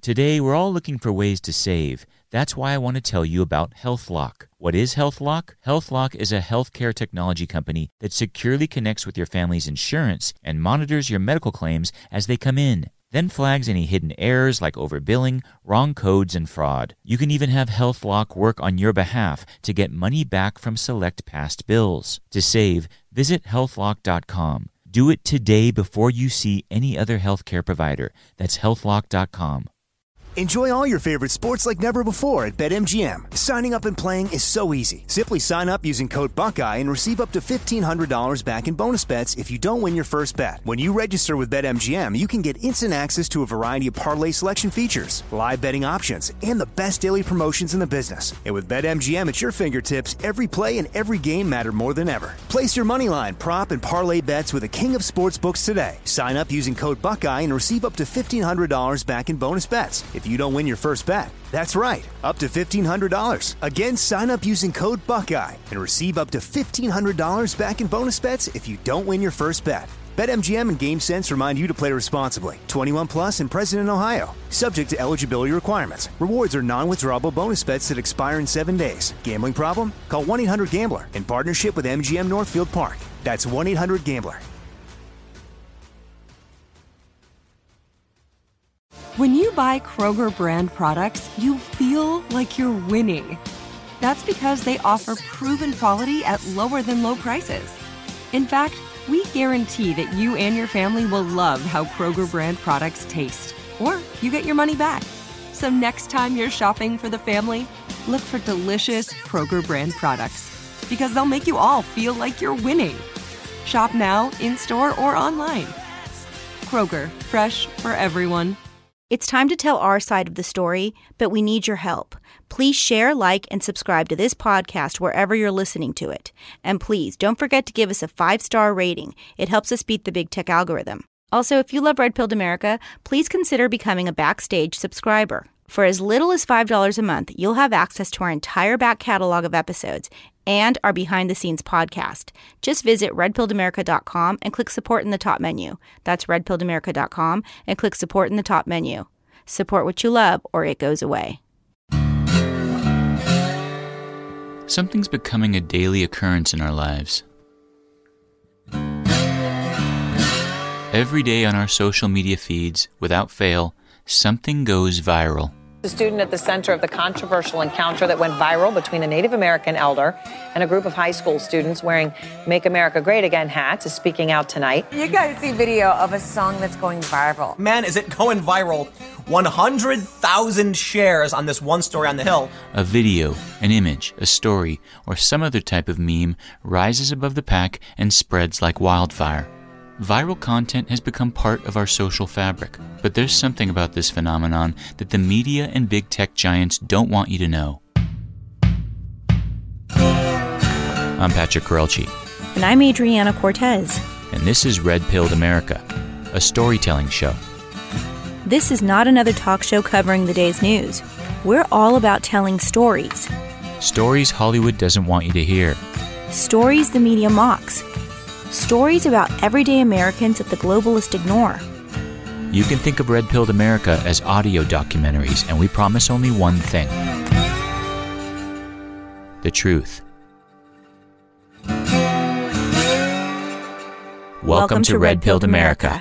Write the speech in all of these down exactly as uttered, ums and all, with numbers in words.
Today, we're all looking for ways to save. That's why I want to tell you about HealthLock. What is HealthLock? HealthLock is a healthcare technology company that securely connects with your family's insurance and monitors your medical claims as they come in, then flags any hidden errors like overbilling, wrong codes, and fraud. You can even have HealthLock work on your behalf to get money back from select past bills. To save, visit health lock dot com. Do it today before you see any other healthcare provider. That's health lock dot com. Enjoy all your favorite sports like never before at BetMGM. Signing up and playing is so easy. Simply sign up using code Buckeye and receive up to fifteen hundred dollars back in bonus bets if you don't win your first bet. When you register with BetMGM, you can get instant access to a variety of parlay selection features, live betting options, and the best daily promotions in the business. And with BetMGM at your fingertips, every play and every game matter more than ever. Place your moneyline, prop, and parlay bets with the king of sportsbooks today. Sign up using code Buckeye and receive up to fifteen hundred dollars back in bonus bets if you don't win your first bet. That's right, up to fifteen hundred dollars. Again, sign up using code Buckeye and receive up to fifteen hundred dollars back in bonus bets if you don't win your first bet. BetMGM and GameSense remind you to play responsibly. twenty-one plus and present in Ohio. Subject to eligibility requirements. Rewards are non-withdrawable bonus bets that expire in seven days. Gambling problem? Call one eight hundred gambler in partnership with M G M Northfield Park. That's one eight hundred gambler. When you buy Kroger brand products, you feel like you're winning. That's because they offer proven quality at lower than low prices. In fact, we guarantee that you and your family will love how Kroger brand products taste, or you get your money back. So next time you're shopping for the family, look for delicious Kroger brand products, because they'll make you all feel like you're winning. Shop now, in-store, or online. Kroger, fresh for everyone. It's time to tell our side of the story, but we need your help. Please share, like, and subscribe to this podcast wherever you're listening to it. And please, don't forget to give us a five-star rating. It helps us beat the big tech algorithm. Also, if you love Red Pilled America, please consider becoming a Backstage subscriber. For as little as five dollars a month, you'll have access to our entire back catalog of episodes and our behind-the-scenes podcast. Just visit red pilled america dot com and click support in the top menu. That's red pilled america dot com and click support in the top menu. Support what you love or it goes away. Something's becoming a daily occurrence in our lives. Every day on our social media feeds, without fail, something goes viral. The student at the center of the controversial encounter that went viral between a Native American elder and a group of high school students wearing Make America Great Again hats is speaking out tonight. You guys see video of a song that's going viral. Man, is it going viral. one hundred thousand shares on this one story on the Hill. A video, an image, a story, or some other type of meme rises above the pack and spreads like wildfire. Viral content has become part of our social fabric, but there's something about this phenomenon that the media and big tech giants don't want you to know. I'm Patrick Korelchi. And I'm Adriana Cortez. And this is Red Pilled America, a storytelling show. This is not another talk show covering the day's news. We're all about telling stories. Stories Hollywood doesn't want you to hear. Stories the media mocks. Stories about everyday Americans that the globalists ignore. You can think of Red Pilled America as audio documentaries, and we promise only one thing: the truth. Welcome, Welcome to, to Red Pilled America.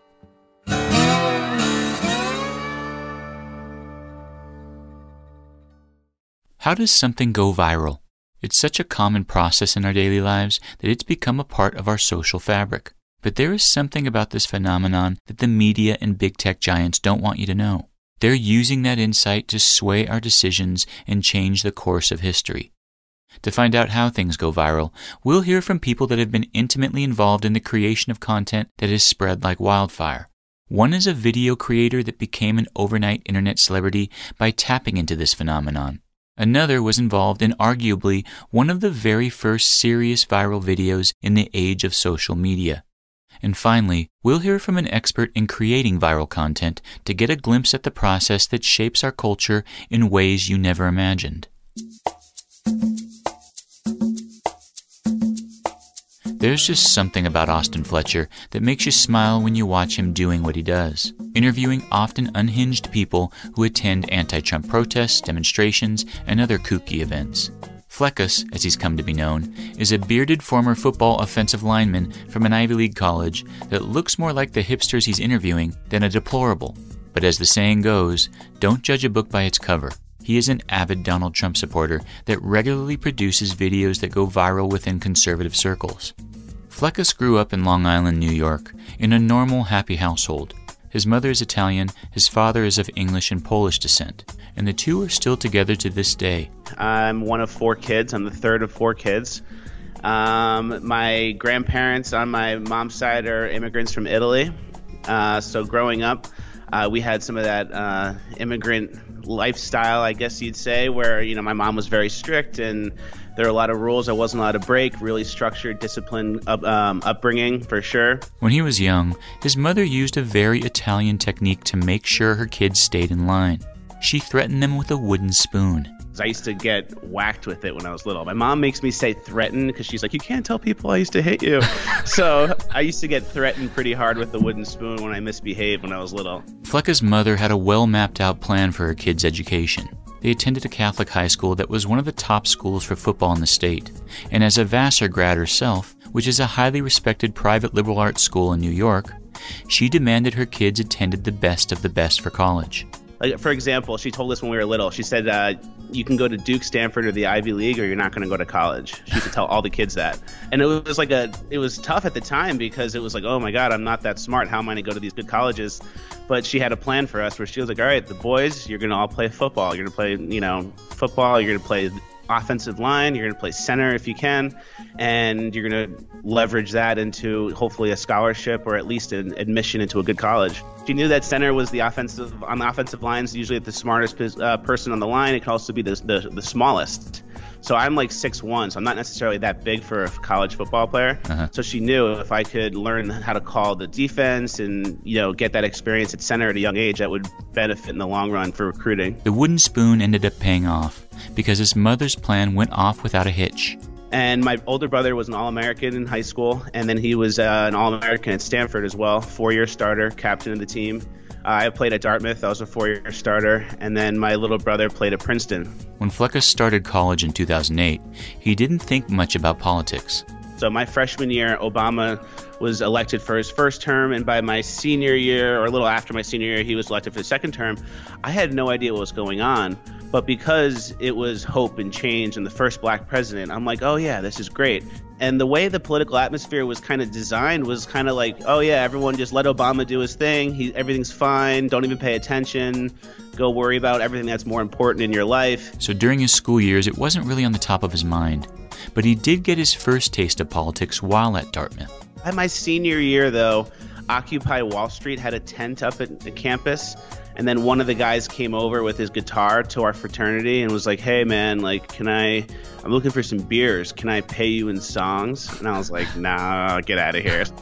How does something go viral? It's such a common process in our daily lives that it's become a part of our social fabric. But there is something about this phenomenon that the media and big tech giants don't want you to know. They're using that insight to sway our decisions and change the course of history. To find out how things go viral, we'll hear from people that have been intimately involved in the creation of content that is spread like wildfire. One is a video creator that became an overnight internet celebrity by tapping into this phenomenon. Another was involved in arguably one of the very first serious viral videos in the age of social media. And finally, we'll hear from an expert in creating viral content to get a glimpse at the process that shapes our culture in ways you never imagined. There's just something about Austin Fletcher that makes you smile when you watch him doing what he does, interviewing often unhinged people who attend anti-Trump protests, demonstrations, and other kooky events. Fleckus, as he's come to be known, is a bearded former football offensive lineman from an Ivy League college that looks more like the hipsters he's interviewing than a deplorable. But as the saying goes, don't judge a book by its cover. He is an avid Donald Trump supporter that regularly produces videos that go viral within conservative circles. Fleckus grew up in Long Island, New York, in a normal, happy household. His mother is Italian, his father is of English and Polish descent, and the two are still together to this day. I'm one of four kids. I'm the third of four kids. Um, my grandparents on my mom's side are immigrants from Italy. Uh, so growing up, uh, we had some of that uh, immigrant lifestyle, I guess you'd say, where, you know, my mom was very strict and there were a lot of rules I wasn't allowed to break, really structured, disciplined up, um, upbringing, for sure. When he was young, his mother used a very Italian technique to make sure her kids stayed in line. She threatened them with a wooden spoon. I used to get whacked with it when I was little. My mom makes me say threaten because she's like, you can't tell people I used to hit you. So I used to get threatened pretty hard with the wooden spoon when I misbehaved when I was little. Flecka's mother had a well-mapped-out plan for her kids' education. They attended a Catholic high school that was one of the top schools for football in the state. And as a Vassar grad herself, which is a highly respected private liberal arts school in New York, she demanded her kids attended the best of the best for college. Like, for example, she told us when we were little, she said, uh, you can go to Duke, Stanford, or the Ivy League, or you're not going to go to college. She used to tell all the kids that. And it was like a, it was tough at the time because it was like, oh my God, I'm not that smart. How am I going to go to these good colleges? But she had a plan for us where she was like, all right, the boys, you're going to all play football. You're going to play, you know, football. You're going to play offensive line. You're going to play center if you can. And you're going to leverage that into hopefully a scholarship or at least an admission into a good college. She knew that center was the offensive on the offensive lines, usually the smartest uh, person on the line. It could also be the, the the smallest. So I'm like six one, so I'm not necessarily that big for a college football player. Uh-huh. So she knew if I could learn how to call the defense and, you know, get that experience at center at a young age, that would benefit in the long run for recruiting. The wooden spoon ended up paying off because his mother's plan went off without a hitch. And my older brother was an All-American in high school, and then he was uh, an All-American at Stanford as well, four-year starter, captain of the team. Uh, I played at Dartmouth. I was a four-year starter. And then my little brother played at Princeton. When Fleckus started college in two thousand eight, he didn't think much about politics. So my freshman year, Obama was elected for his first term, and by my senior year, or a little after my senior year, he was elected for his second term. I had no idea what was going on, but because it was hope and change and the first black president, I'm like, oh yeah, this is great. And the way the political atmosphere was kind of designed was kind of like, oh yeah, everyone just let Obama do his thing. He, everything's fine. Don't even pay attention. Go worry about everything that's more important in your life. So during his school years, it wasn't really on the top of his mind. But he did get his first taste of politics while at Dartmouth. At my senior year, though, Occupy Wall Street had a tent up at the campus. And then one of the guys came over with his guitar to our fraternity and was like, hey, man, like, can I, I'm looking for some beers. Can I pay you in songs? And I was like, nah, get out of here.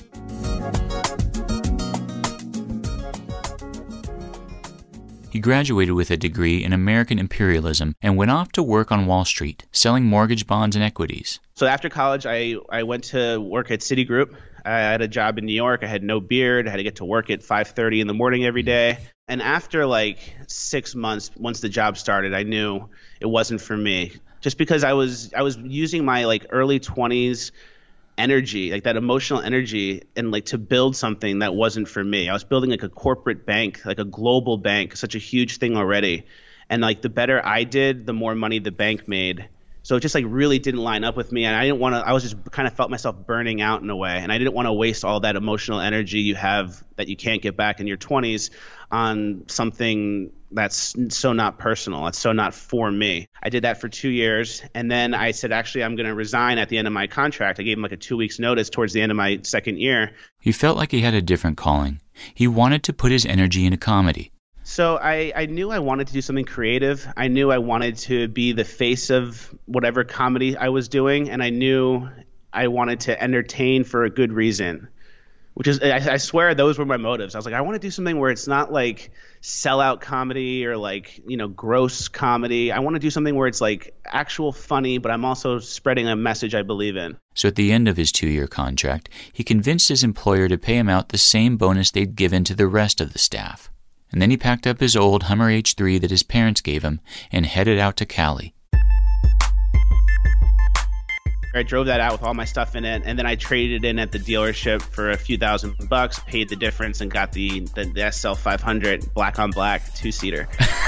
He graduated with a degree in American imperialism and went off to work on Wall Street, selling mortgage bonds and equities. So after college, I, I went to work at Citigroup. I had a job in New York. I had no beard. I had to get to work at five thirty in the morning every day. And after like six months, once the job started, I knew it wasn't for me. Just because I was I was using my like early twenties energy, like that emotional energy, and like to build something that wasn't for me. I was building like a corporate bank, like a global bank, such a huge thing already. And like the better I did, the more money the bank made. So it just like really didn't line up with me, and I didn't want to. I was just kind of felt myself burning out in a way, and I didn't want to waste all that emotional energy you have that you can't get back in your twenties on something that's so not personal. It's so not for me. I did that for two years, and then I said, actually, I'm going to resign at the end of my contract. I gave him like a two weeks notice towards the end of my second year. He felt like he had a different calling. He wanted to put his energy into comedy. So I, I knew I wanted to do something creative. I knew I wanted to be the face of whatever comedy I was doing, and I knew I wanted to entertain for a good reason, which is, I, I swear those were my motives. I was like, I want to do something where it's not like sellout comedy or like, you know, gross comedy. I want to do something where it's like actual funny, but I'm also spreading a message I believe in. So at the end of his two-year contract, he convinced his employer to pay him out the same bonus they'd given to the rest of the staff. And then he packed up his old Hummer H three that his parents gave him and headed out to Cali. I drove that out with all my stuff in it, and then I traded it in at the dealership for a few thousand bucks, paid the difference, and got the, the, the S L five hundred black on black two-seater.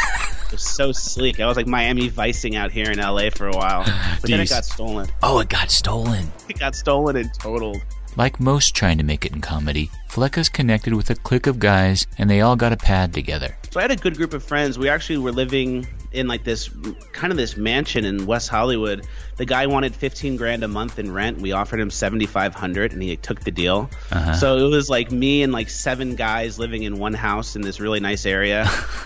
It was so sleek. I was like Miami Vicing out here in L A for a while, but then it got stolen. Oh, it got stolen. It got stolen and totaled. Like most trying to make it in comedy, Fleccas connected with a clique of guys, and they all got a pad together. So I had a good group of friends. We actually were living in like this kind of this mansion in West Hollywood. The guy wanted fifteen grand a month in rent. We offered him seventy-five hundred, and he took the deal. Uh-huh. So it was like me and like seven guys living in one house in this really nice area.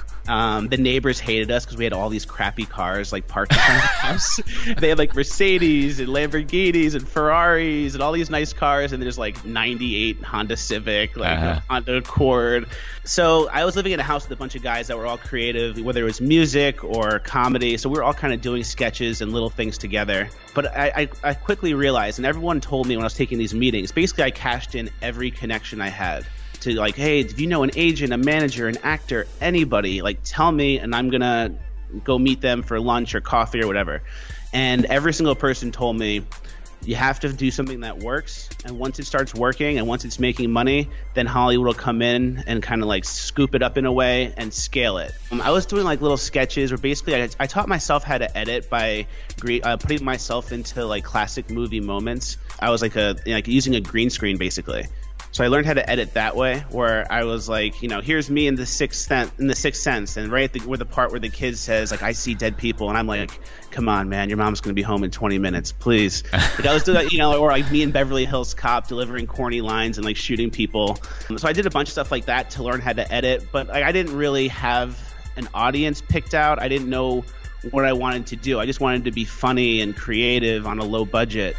Um, the neighbors hated us because we had all these crappy cars like parked in front of the house. They had like Mercedes and Lamborghinis and Ferraris and all these nice cars, and there's like ninety-eight Honda Civic, like uh-huh. a Honda Accord. So I was living in a house with a bunch of guys that were all creative, whether it was music or comedy. So we were all kind of doing sketches and little things together. But I, I, I quickly realized, and everyone told me when I was taking these meetings, basically I cashed in every connection I had. To like, hey, if you know an agent, a manager, an actor, anybody, like tell me and I'm going to go meet them for lunch or coffee or whatever. And every single person told me, you have to do something that works. And once it starts working and once it's making money, then Hollywood will come in and kind of like scoop it up in a way and scale it. Um, I was doing like little sketches where basically I, I taught myself how to edit by gre- uh, putting myself into like classic movie moments. I was like a like using a green screen basically. So I learned how to edit that way, where I was like, you know, here's me in the sixth sense, in the sixth sense, and right at the, where the part where the kid says, like, I see dead people, and I'm like, come on, man, your mom's gonna be home in twenty minutes, please. Like I was doing that, you know, or like me in Beverly Hills Cop delivering corny lines and like shooting people. So I did a bunch of stuff like that to learn how to edit, but like, I didn't really have an audience picked out. I didn't know what I wanted to do. I just wanted to be funny and creative on a low budget.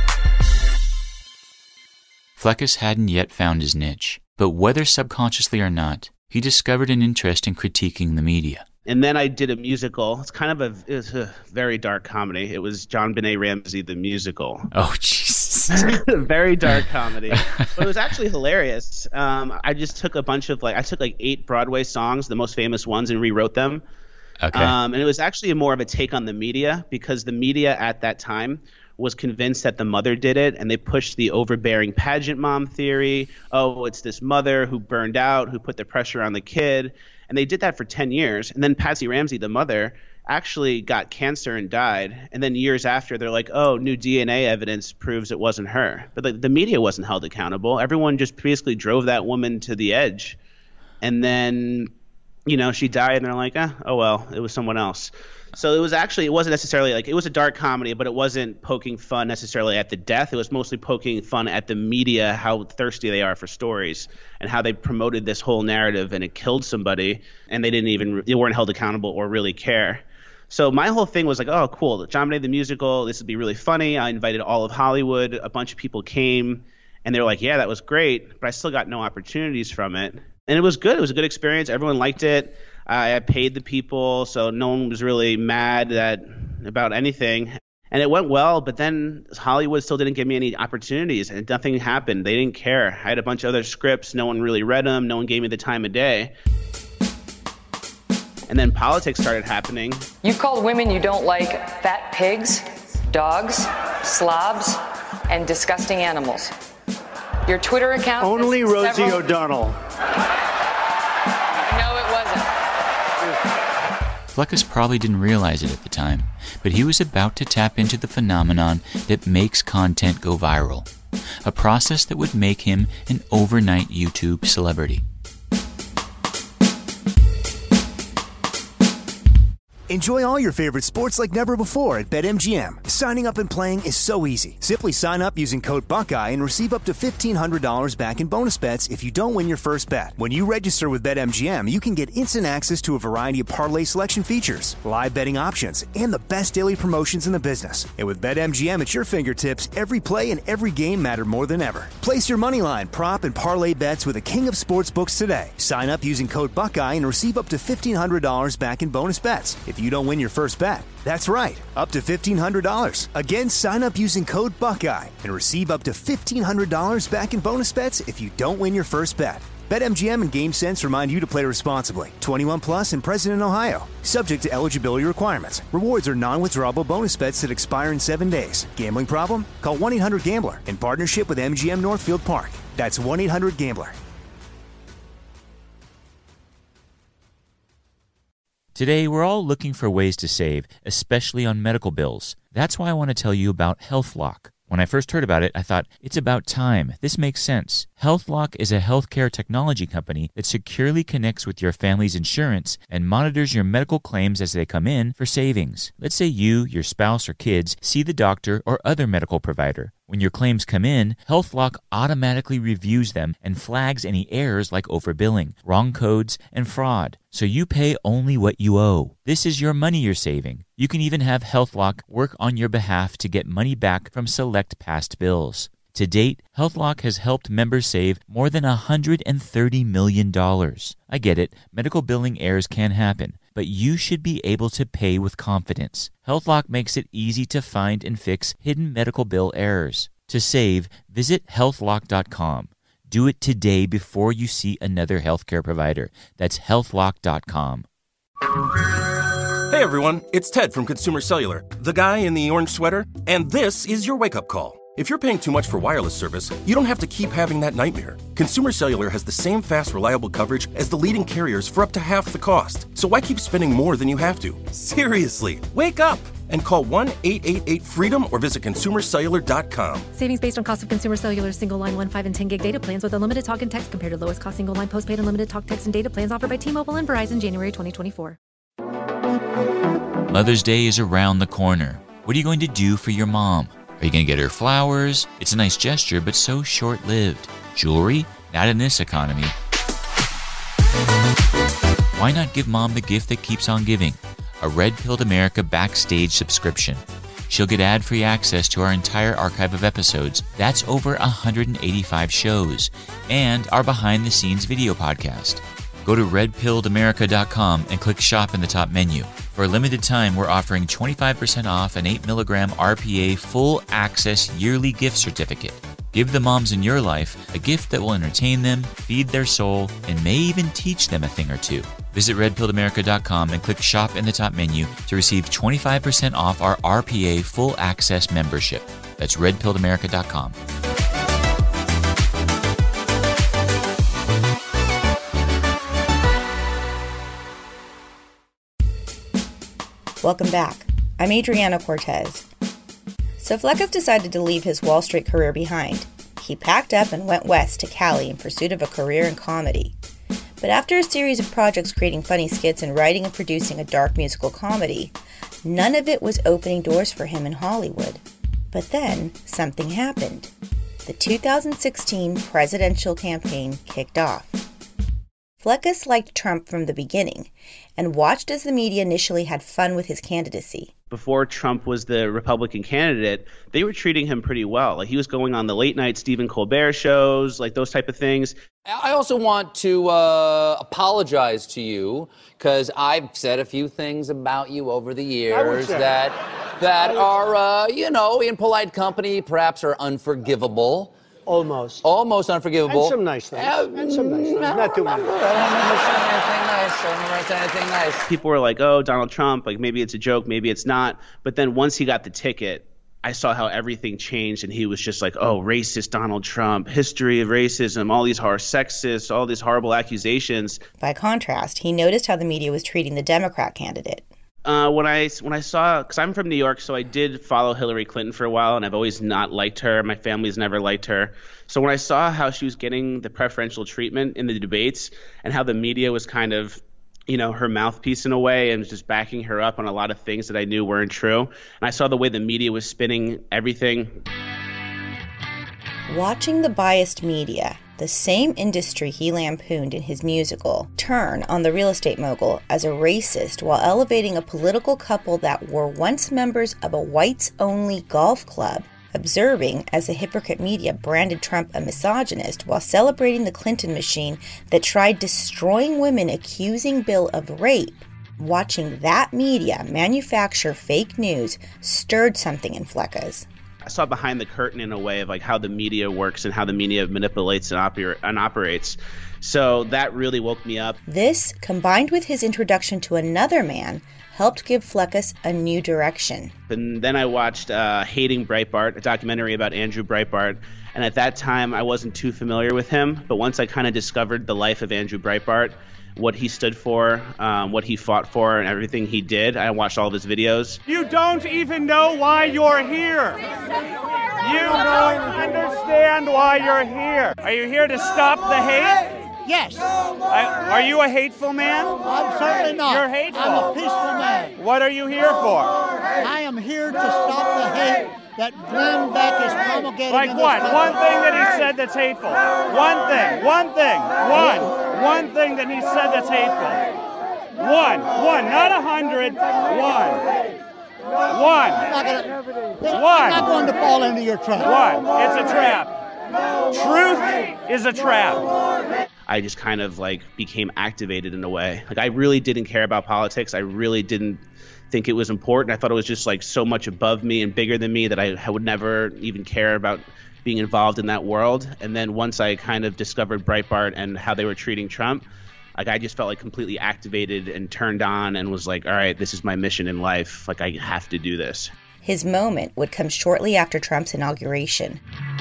Fleccas hadn't yet found his niche, but whether subconsciously or not, he discovered an interest in critiquing the media. And then I did a musical. It's kind of a, it was a very dark comedy. It was JonBenet Ramsey, the musical. Oh, Jesus. Very dark comedy. But it was actually hilarious. Um, I just took a bunch of, like, I took like eight Broadway songs, the most famous ones, and rewrote them. Okay. Um, and it was actually more of a take on the media, because the media at that time was convinced that the mother did it, and they pushed the overbearing pageant mom theory. Oh, it's this mother who burned out, who put the pressure on the kid. And they did that for ten years. And then Patsy Ramsey, the mother, actually got cancer and died. And then years after, they're like, oh, new D N A evidence proves it wasn't her. But the, the media wasn't held accountable. Everyone just basically drove that woman to the edge. And then, you know, she died, and they're like, eh, oh, well, it was someone else. So it was actually, it wasn't necessarily like, it was a dark comedy, but it wasn't poking fun necessarily at the death. It was mostly poking fun at the media, how thirsty they are for stories, and how they promoted this whole narrative, and it killed somebody, and they didn't even, they weren't held accountable or really care. So my whole thing was like, oh, cool, JonBenet the musical, this would be really funny. I invited all of Hollywood. A bunch of people came, and they were like, yeah, that was great, but I still got no opportunities from it. And it was good. It was a good experience. Everyone liked it. I paid the people, so no one was really mad that about anything. And it went well, but then Hollywood still didn't give me any opportunities, and nothing happened. They didn't care. I had a bunch of other scripts. No one really read them. No one gave me the time of day. And then politics started happening. You've called women you don't like fat pigs, dogs, slobs, and disgusting animals. Your Twitter account... Only Rosie several... O'Donnell. Fleccas probably didn't realize it at the time, but he was about to tap into the phenomenon that makes content go viral, a process that would make him an overnight YouTube celebrity. Enjoy all your favorite sports like never before at BetMGM. Signing up and playing is so easy. Simply sign up using code Buckeye and receive up to fifteen hundred dollars back in bonus bets if you don't win your first bet. When you register with BetMGM, you can get instant access to a variety of parlay selection features, live betting options, and the best daily promotions in the business. And with BetMGM at your fingertips, every play and every game matter more than ever. Place your moneyline, prop, and parlay bets with the king of sportsbooks today. Sign up using code Buckeye and receive up to fifteen hundred dollars back in bonus bets if you don't win your first bet. That's right, up to fifteen hundred dollars. Again, sign up using code Buckeye and receive up to fifteen hundred dollars back in bonus bets if you don't win your first bet. BetMGM and GameSense remind you to play responsibly. twenty-one plus and present in Ohio. Subject to eligibility requirements. Rewards are non-withdrawable bonus bets that expire in seven days. Gambling problem? Call one eight hundred gambler in partnership with M G M Northfield Park. That's one eight hundred gambler. Today, we're all looking for ways to save, especially on medical bills. That's why I want to tell you about HealthLock. When I first heard about it, I thought, it's about time. This makes sense. HealthLock is a healthcare technology company that securely connects with your family's insurance and monitors your medical claims as they come in for savings. Let's say you, your spouse, or kids see the doctor or other medical provider. When your claims come in, HealthLock automatically reviews them and flags any errors like overbilling, wrong codes, and fraud. So you pay only what you owe. This is your money you're saving. You can even have HealthLock work on your behalf to get money back from select past bills. To date, HealthLock has helped members save more than one hundred thirty million dollars. I get it, medical billing errors can happen, but you should be able to pay with confidence. HealthLock makes it easy to find and fix hidden medical bill errors. To save, visit health lock dot com. Do it today before you see another healthcare provider. That's health lock dot com. Hey everyone, it's Ted from Consumer Cellular, the guy in the orange sweater, and this is your wake-up call. If you're paying too much for wireless service, you don't have to keep having that nightmare. Consumer Cellular has the same fast, reliable coverage as the leading carriers for up to half the cost. So why keep spending more than you have to? Seriously, wake up and call one eight eight eight freedom or visit consumer cellular dot com. Savings based on cost of Consumer Cellular single line one, five, and ten gig data plans with unlimited talk and text compared to lowest cost single line postpaid unlimited talk, text, and data plans offered by T-Mobile and Verizon January twenty twenty-four. Mother's Day is around the corner. What are you going to do for your mom? Are you going to get her flowers? It's a nice gesture, but so short-lived. Jewelry? Not in this economy. Why not give mom the gift that keeps on giving? A Red Pilled America Backstage subscription. She'll get ad-free access to our entire archive of episodes. That's over one hundred eighty-five shows. And our behind-the-scenes video podcast. Go to red pilled america dot com and click Shop in the top menu. For a limited time, we're offering twenty-five percent off an eight milligram R P A full access yearly gift certificate. Give the moms in your life a gift that will entertain them, feed their soul, and may even teach them a thing or two. Visit red pilled america dot com and click Shop in the top menu to receive twenty-five percent off our R P A full access membership. That's red pilled america dot com. Welcome back. I'm Adriana Cortez. So Fleccas decided to leave his Wall Street career behind. He packed up and went west to Cali in pursuit of a career in comedy. But after a series of projects creating funny skits and writing and producing a dark musical comedy, none of it was opening doors for him in Hollywood. But then, something happened. The two thousand sixteen presidential campaign kicked off. Fleccas liked Trump from the beginning and watched as the media initially had fun with his candidacy. Before Trump was the Republican candidate, they were treating him pretty well. Like, he was going on the late night Stephen Colbert shows, like those type of things. I also want to uh, apologize to you because I've said a few things about you over the years that that are, uh, you know, in polite company, perhaps are unforgivable. Almost. Almost unforgivable. And some nice things. Uh, and some nice things. Not too many. I don't remember saying anything nice. I don't remember saying anything nice. People were like, oh, Donald Trump, like maybe it's a joke, maybe it's not. But then once he got the ticket, I saw how everything changed, and he was just like, oh, racist Donald Trump, history of racism, all these horror sexist, all these horrible accusations. By contrast, he noticed how the media was treating the Democrat candidate. Uh, when I when I saw, because I'm from New York, so I did follow Hillary Clinton for a while, and I've always not liked her. My family's never liked her. So when I saw how she was getting the preferential treatment in the debates and how the media was kind of you know, her mouthpiece in a way and was just backing her up on a lot of things that I knew weren't true. And I saw the way the media was spinning everything. Watching the biased media, the same industry he lampooned in his musical, turn on the real estate mogul as a racist while elevating a political couple that were once members of a whites-only golf club, observing as the hypocrite media branded Trump a misogynist while celebrating the Clinton machine that tried destroying women accusing Bill of rape, watching that media manufacture fake news stirred something in Fleccas. I saw behind the curtain in a way of like how the media works and how the media manipulates and, oper- and operates. So that really woke me up. This, combined with his introduction to another man, helped give Fleccas a new direction. And then I watched uh, Hating Breitbart, a documentary about Andrew Breitbart. And at that time, I wasn't too familiar with him. But once I kind of discovered the life of Andrew Breitbart, what he stood for, um, what he fought for, and everything he did, I watched all of his videos. You don't even know why you're here. You don't understand why you're here. Are you here to stop the hate? Yes. I, are you a hateful man? I'm certainly not. You're hateful. I'm a peaceful man. What are you here for? I am here to stop the hate that Glenn Beck is promulgating. Like in what? This One thing that he said that's hateful. One thing. One thing. One. One thing that he said that's hateful. One. One. Not a hundred. One. One. I'm not, gonna, One. I'm not going to fall into your trap. One. It's a trap. Truth is a trap. I just kind of like became activated in a way. Like I really didn't care about politics. I really didn't think it was important. I thought it was just like so much above me and bigger than me that I, I would never even care about being involved in that world. And then once I kind of discovered Breitbart and how they were treating Trump, like I just felt like completely activated and turned on and was like, all right, this is my mission in life. Like I have to do this. His moment would come shortly after Trump's inauguration.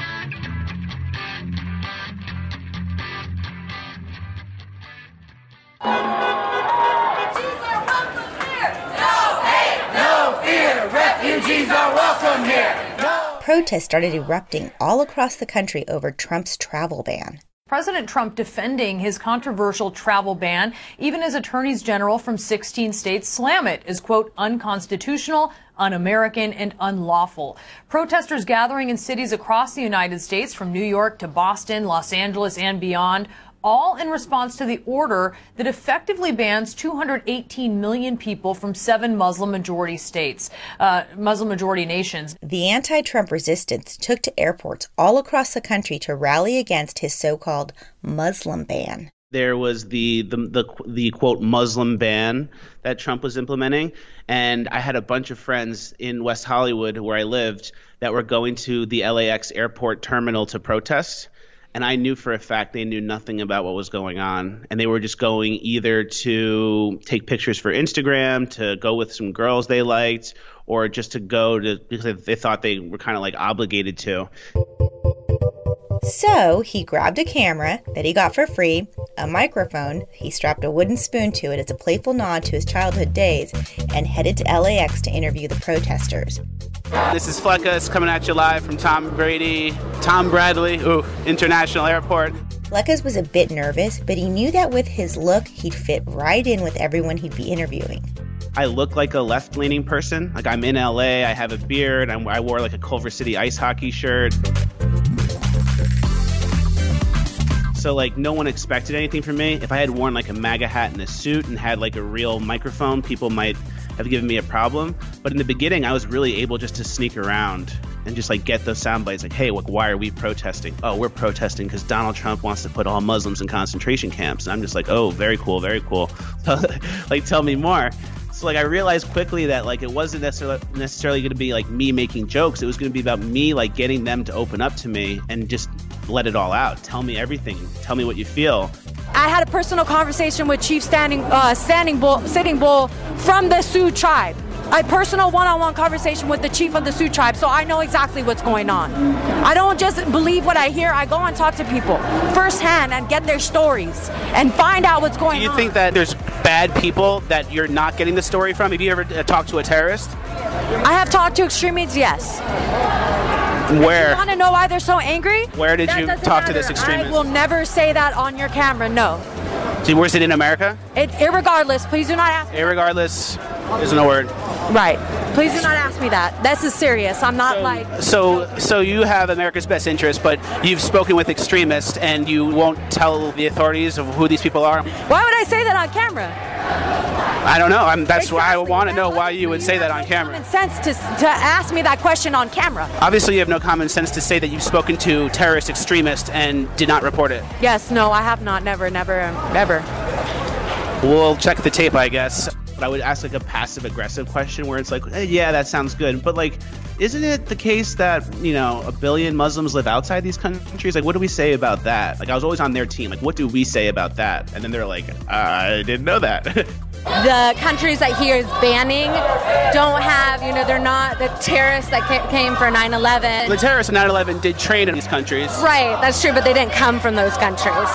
Refugees are welcome here. No. Protests started erupting all across the country over Trump's travel ban. President Trump defending his controversial travel ban, even as attorneys general from sixteen states slam it as, quote, unconstitutional, un-American, and unlawful. Protesters gathering in cities across the United States, from New York to Boston, Los Angeles, and beyond, all in response to the order that effectively bans two hundred eighteen million people from seven Muslim-majority states, uh, Muslim-majority nations. The anti-Trump resistance took to airports all across the country to rally against his so-called Muslim ban. There was the, the, the, the quote, Muslim ban that Trump was implementing. And I had a bunch of friends in West Hollywood, where I lived, that were going to the L A X airport terminal to protest. And I knew for a fact they knew nothing about what was going on. And they were just going either to take pictures for Instagram, to go with some girls they liked, or just to go to because they thought they were kind of like obligated to. So he grabbed a camera that he got for free, a microphone, he strapped a wooden spoon to it as a playful nod to his childhood days, and headed to L A X to interview the protesters. This is Fleccas coming at you live from Tom Brady, Tom Bradley, ooh, International Airport. Fleccas was a bit nervous, but he knew that with his look, he'd fit right in with everyone he'd be interviewing. I look like a left-leaning person. Like I'm in L A, I have a beard, I'm, I wore like a Culver City ice hockey shirt. So like no one expected anything from me. If I had worn like a MAGA hat and a suit and had like a real microphone, people might have given me a problem. But in the beginning, I was really able just to sneak around and just like get those sound bites like, hey, like, why are we protesting? Oh, we're protesting because Donald Trump wants to put all Muslims in concentration camps. And I'm just like, oh, very cool, very cool. Like, tell me more. So like I realized quickly that like it wasn't necessarily necessarily going to be like me making jokes. It was going to be about me like getting them to open up to me and just let it all out. Tell me everything. Tell me what you feel. I had a personal conversation with Chief Standing uh, Standing Bull, Sitting Bull from the Sioux tribe. A personal one-on-one conversation with the chief of the Sioux tribe, so I know exactly what's going on. I don't just believe what I hear. I go and talk to people firsthand and get their stories and find out what's going on. Do you on. think that there's bad people that you're not getting the story from? Have you ever uh, talked to a terrorist? I have talked to extremists, yes. Where? You want to know why they're so angry? Where did that you talk matter. to this extremist? I will never say that on your camera, no. So was it in America? It, irregardless, please do not ask me. Irregardless isn't a word. Right. Please do not ask me that. This is serious. I'm not so, like... So so you have America's best interest, but you've spoken with extremists and you won't tell the authorities of who these people are? Why would I say that on camera? I don't know. I'm, that's exactly. why I want to know why you would say that on camera. Common sense to, to ask me that question on camera. Obviously, you have no common sense to say that you've spoken to terrorist extremists and did not report it. Yes, no, I have not. Never, never, never. We'll check the tape, I guess. But I would ask like a passive-aggressive question where it's like, hey, yeah, that sounds good. But like, isn't it the case that, you know, a billion Muslims live outside these countries? Like, what do we say about that? Like, I was always on their team. Like, what do we say about that? And then they're like, I didn't know that. The countries that he is banning don't have, you know, they're not the terrorists that came for nine eleven. The terrorists of nine eleven did train in these countries. Right, that's true, but they didn't come from those countries.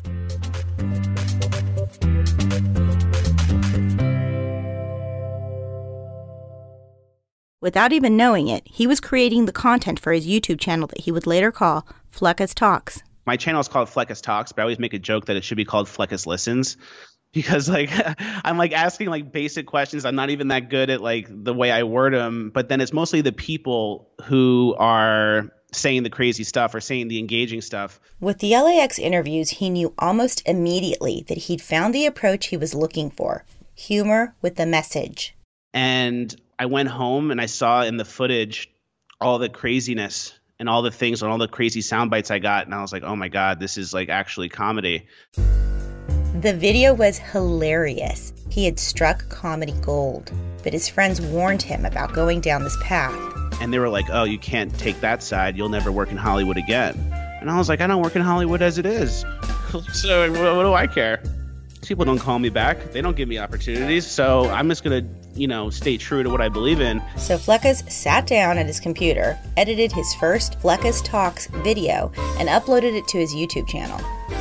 Without even knowing it, he was creating the content for his YouTube channel that he would later call Fleccas Talks. My channel is called Fleccas Talks, but I always make a joke that it should be called Fleccas Listens. Because like I'm like asking like basic questions. I'm not even that good at like the way I word them. But then it's mostly the people who are saying the crazy stuff or saying the engaging stuff. With the L A X interviews, he knew almost immediately that he'd found the approach he was looking for. Humor with a message. And I went home and I saw in the footage all the craziness and all the things and all the crazy sound bites I got. And I was like, oh my God, this is like actually comedy. The video was hilarious. He had struck comedy gold, but his friends warned him about going down this path. And they were like, oh, you can't take that side. You'll never work in Hollywood again. And I was like, I don't work in Hollywood as it is. So what, what do I care? People don't call me back. They don't give me opportunities. So I'm just going to, you know, stay true to what I believe in. So Fleccas sat down at his computer, edited his first Fleccas Talks video, and uploaded it to his YouTube channel.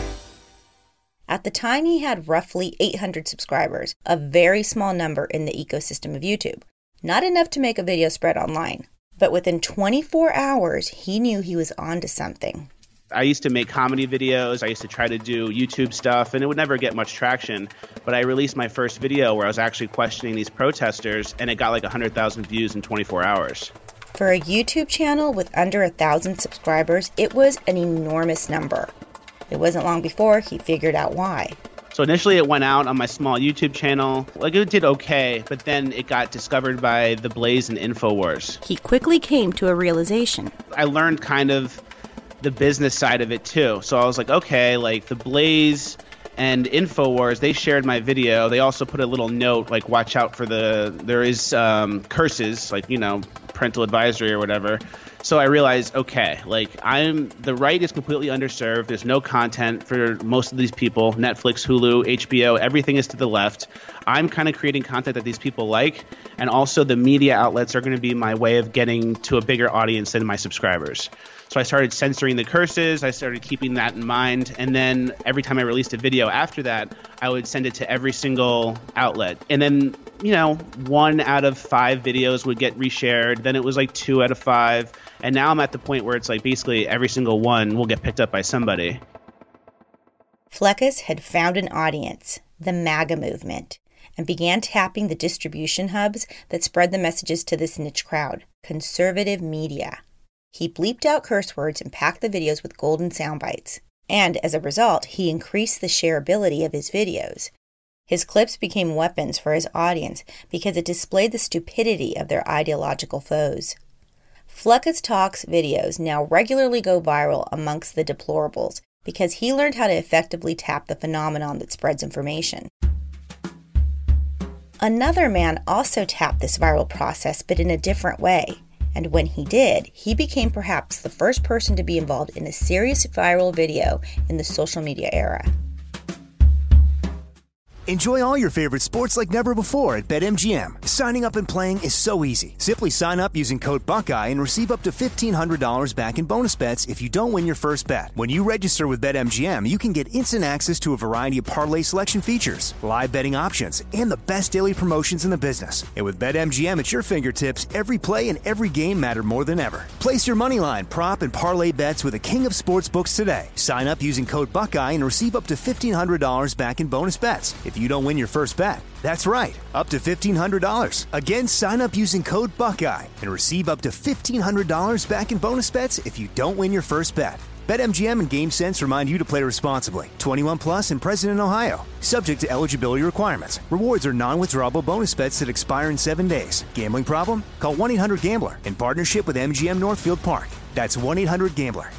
At the time, he had roughly eight hundred subscribers, a very small number in the ecosystem of YouTube. Not enough to make a video spread online. But within twenty-four hours, he knew he was onto something. I used to make comedy videos. I used to try to do YouTube stuff, and it would never get much traction. But I released my first video where I was actually questioning these protesters, and it got like one hundred thousand views in twenty-four hours. For a YouTube channel with under one thousand subscribers, it was an enormous number. It wasn't long before he figured out why. So initially it went out on my small YouTube channel. Like it did okay, but then it got discovered by The Blaze and InfoWars. He quickly came to a realization. I learned kind of the business side of it too. So I was like, okay, like The Blaze and InfoWars, they shared my video. They also put a little note, like watch out for the, there is um, curses, like, you know, parental advisory or whatever. So I realized, okay, like I'm, the right is completely underserved. There's no content for most of these people. Netflix, Hulu, H B O, everything is to the left. I'm kind of creating content that these people like. And also the media outlets are going to be my way of getting to a bigger audience than my subscribers. So I started censoring the curses. I started keeping that in mind. And then every time I released a video after that, I would send it to every single outlet. And then, you know, one out of five videos would get reshared. Then it was like two out of five. And now I'm at the point where it's like basically every single one will get picked up by somebody. Fleccas had found an audience, the MAGA movement, and began tapping the distribution hubs that spread the messages to this niche crowd, conservative media. He bleeped out curse words and packed the videos with golden sound bites. And as a result, he increased the shareability of his videos. His clips became weapons for his audience because it displayed the stupidity of their ideological foes. Fleccas Talks videos now regularly go viral amongst the deplorables because he learned how to effectively tap the phenomenon that spreads information. Another man also tapped this viral process, but in a different way. And when he did, he became perhaps the first person to be involved in a serious viral video in the social media era. Enjoy all your favorite sports like never before at BetMGM. Signing up and playing is so easy. Simply sign up using code Buckeye and receive up to fifteen hundred dollars back in bonus bets if you don't win your first bet. When you register with BetMGM, you can get instant access to a variety of parlay selection features, live betting options, and the best daily promotions in the business. And with BetMGM at your fingertips, every play and every game matter more than ever. Place your moneyline, prop, and parlay bets with the king of sportsbooks today. Sign up using code Buckeye and receive up to fifteen hundred dollars back in bonus bets if you don't win your first bet. That's right, up to fifteen hundred dollars. Again, sign up using code Buckeye and receive up to fifteen hundred dollars back in bonus bets if you don't win your first bet. BetMGM and GameSense remind you to play responsibly. twenty-one plus and present in Ohio. Subject to eligibility requirements. Rewards are non-withdrawable bonus bets that expire in seven days. Gambling problem? Call one eight hundred gambler in partnership with M G M Northfield Park. That's one eight hundred gambler.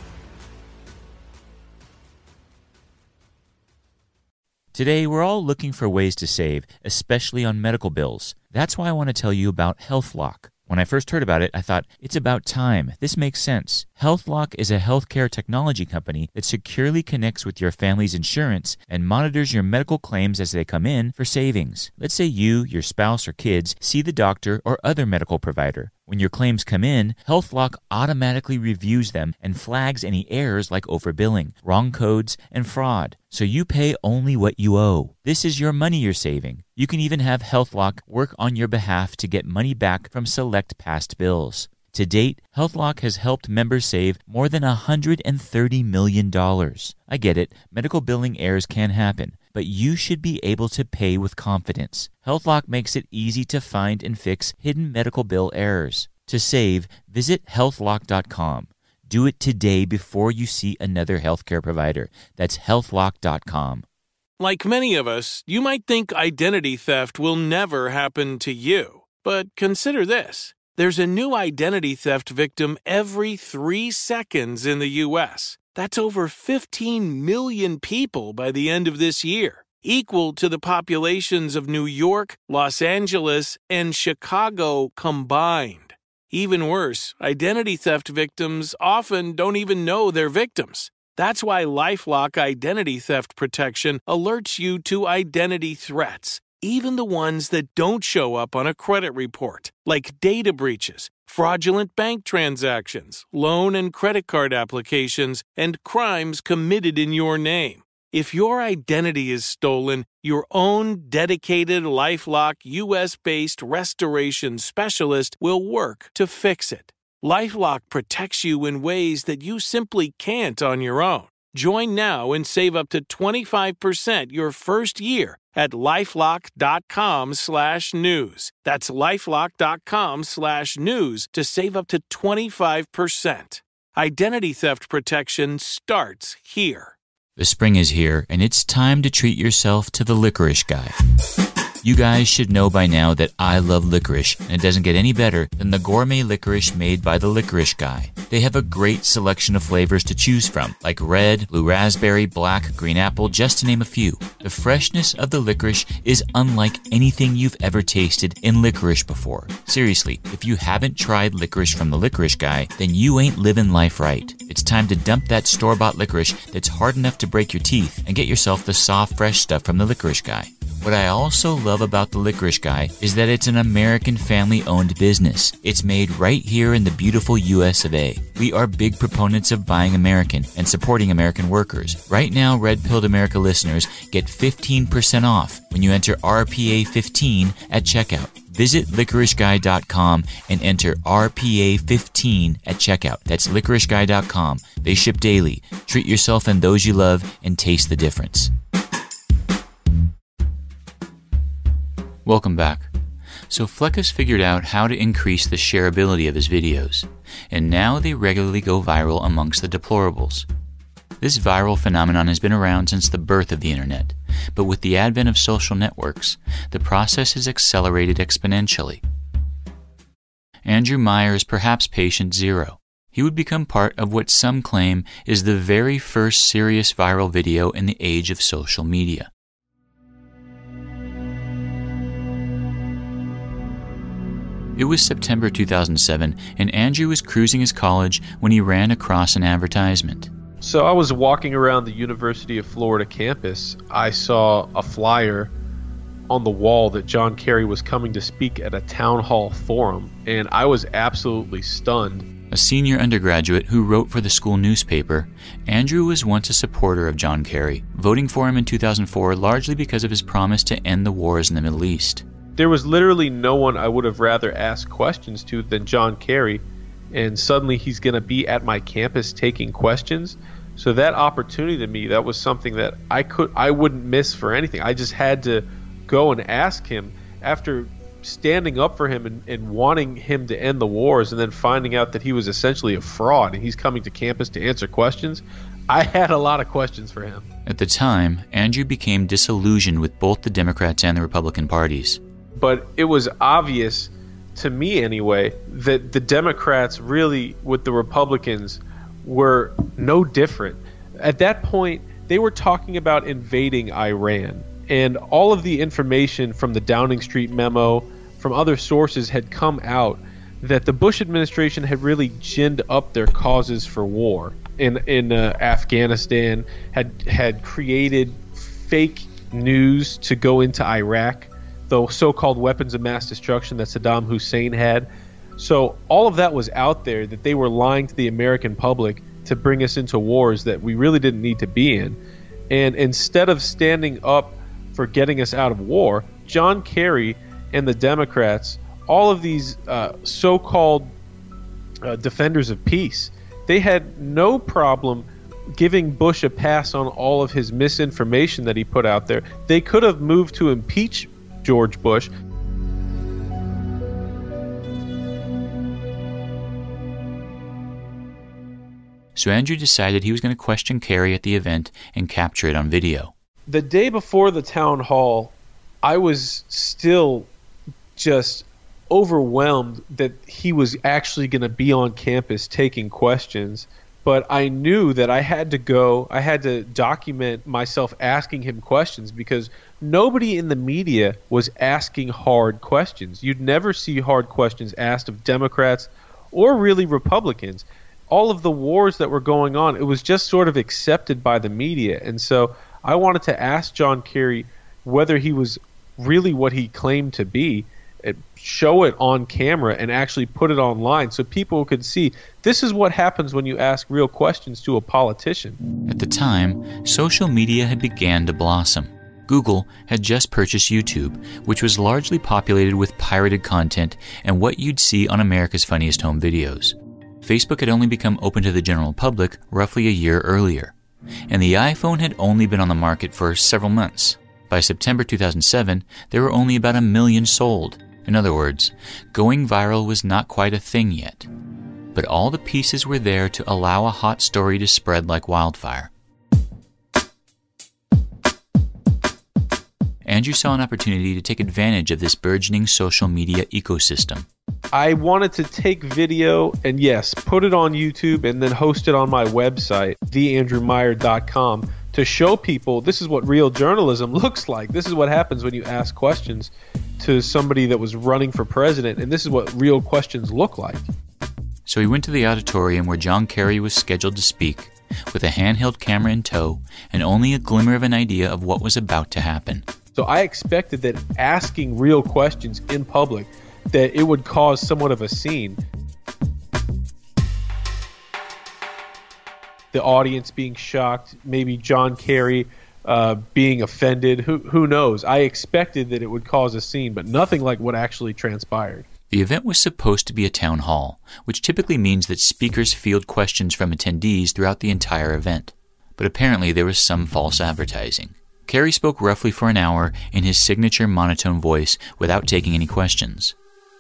Today, we're all looking for ways to save, especially on medical bills. That's why I want to tell you about HealthLock. When I first heard about it, I thought, it's about time. This makes sense. HealthLock is a healthcare technology company that securely connects with your family's insurance and monitors your medical claims as they come in for savings. Let's say you, your spouse, or kids see the doctor or other medical provider. When your claims come in, HealthLock automatically reviews them and flags any errors like overbilling, wrong codes, and fraud. So you pay only what you owe. This is your money you're saving. You can even have HealthLock work on your behalf to get money back from select past bills. To date, HealthLock has helped members save more than one hundred thirty million dollars. I get it, medical billing errors can happen, but you should be able to pay with confidence. HealthLock makes it easy to find and fix hidden medical bill errors. To save, visit health lock dot com. Do it today before you see another healthcare provider. That's health lock dot com. Like many of us, you might think identity theft will never happen to you. But consider this. There's a new identity theft victim every three seconds in the U S. That's over fifteen million people by the end of this year, equal to the populations of New York, Los Angeles, and Chicago combined. Even worse, identity theft victims often don't even know they're victims. That's why LifeLock Identity Theft Protection alerts you to identity threats, even the ones that don't show up on a credit report, like data breaches, fraudulent bank transactions, loan and credit card applications, and crimes committed in your name. If your identity is stolen, your own dedicated LifeLock U S-based restoration specialist will work to fix it. LifeLock protects you in ways that you simply can't on your own. Join now and save up to twenty-five percent your first year at lifelock.com slash news. That's lifelock.com slash news to save up to twenty-five percent. Identity theft protection starts here. The spring is here, and it's time to treat yourself to the Licorice Guy. You guys should know by now that I love licorice, and it doesn't get any better than the gourmet licorice made by the Licorice Guy. They have a great selection of flavors to choose from, like red, blue raspberry, black, green apple, just to name a few. The freshness of the licorice is unlike anything you've ever tasted in licorice before. Seriously, if you haven't tried licorice from the Licorice Guy, then you ain't living life right. It's time to dump that store-bought licorice that's hard enough to break your teeth and get yourself the soft, fresh stuff from the Licorice Guy. What I also love about the Licorice Guy is that it's an American family-owned business. It's made right here in the beautiful U S of A. We are big proponents of buying American and supporting American workers. Right now, Red Pilled America listeners get fifteen percent off when you enter R P A fifteen at checkout. Visit licorice guy dot com and enter R P A fifteen at checkout. That's licorice guy dot com. They ship daily. Treat yourself and those you love and taste the difference. Welcome back. So Fleck has figured out how to increase the shareability of his videos, and now they regularly go viral amongst the deplorables. This viral phenomenon has been around since the birth of the internet, but with the advent of social networks, the process has accelerated exponentially. Andrew Meyer is perhaps patient zero. He would become part of what some claim is the very first serious viral video in the age of social media. It was September two thousand seven, and Andrew was cruising his college when he ran across an advertisement. So I was walking around the University of Florida campus. I saw a flyer on the wall that John Kerry was coming to speak at a town hall forum, and I was absolutely stunned. A senior undergraduate who wrote for the school newspaper, Andrew was once a supporter of John Kerry, voting for him in two thousand four largely because of his promise to end the wars in the Middle East. There was literally no one I would have rather asked questions to than John Kerry, and suddenly he's going to be at my campus taking questions. So that opportunity to me, that was something that I could, I wouldn't miss for anything. I just had to go and ask him after standing up for him and, and wanting him to end the wars, and then finding out that he was essentially a fraud and he's coming to campus to answer questions. I had a lot of questions for him. At the time, Andrew became disillusioned with both the Democrats and the Republican parties. But it was obvious, to me anyway, that the Democrats really, with the Republicans, were no different. At that point, they were talking about invading Iran, and all of the information from the Downing Street memo, from other sources, had come out that the Bush administration had really ginned up their causes for war in in uh, Afghanistan, had had created fake news to go into Iraq, the so-called weapons of mass destruction that Saddam Hussein had. So all of that was out there, that they were lying to the American public to bring us into wars that we really didn't need to be in. And instead of standing up for getting us out of war, John Kerry and the Democrats, all of these uh, so-called uh, defenders of peace, they had no problem giving Bush a pass on all of his misinformation that he put out there. They could have moved to impeach George Bush. So Andrew decided he was going to question Kerry at the event and capture it on video. The day before the town hall, I was still just overwhelmed that he was actually going to be on campus taking questions. But I knew that I had to go, I had to document myself asking him questions, because nobody in the media was asking hard questions. You'd never see hard questions asked of Democrats or really Republicans. All of the wars that were going on, it was just sort of accepted by the media. And so I wanted to ask John Kerry whether he was really what he claimed to be, show it on camera and actually put it online so people could see this is what happens when you ask real questions to a politician. At the time, social media had began to blossom. Google had just purchased YouTube, which was largely populated with pirated content and what you'd see on America's Funniest Home Videos. Facebook had only become open to the general public roughly a year earlier, and the iPhone had only been on the market for several months. By September two thousand seven, there were only about a million sold. In other words, going viral was not quite a thing yet. But all the pieces were there to allow a hot story to spread like wildfire. Andrew saw an opportunity to take advantage of this burgeoning social media ecosystem. I wanted to take video and, yes, put it on YouTube and then host it on my website, the andrew meyer dot com, to show people this is what real journalism looks like. This is what happens when you ask questions to somebody that was running for president, and this is what real questions look like. So he went to the auditorium where John Kerry was scheduled to speak, with a handheld camera in tow and only a glimmer of an idea of what was about to happen. So I expected that asking real questions in public, that it would cause somewhat of a scene. The audience being shocked, maybe John Kerry uh, being offended, who who knows? I expected that it would cause a scene, but nothing like what actually transpired. The event was supposed to be a town hall, which typically means that speakers field questions from attendees throughout the entire event. But apparently there was some false advertising. Kerry spoke roughly for an hour in his signature monotone voice without taking any questions.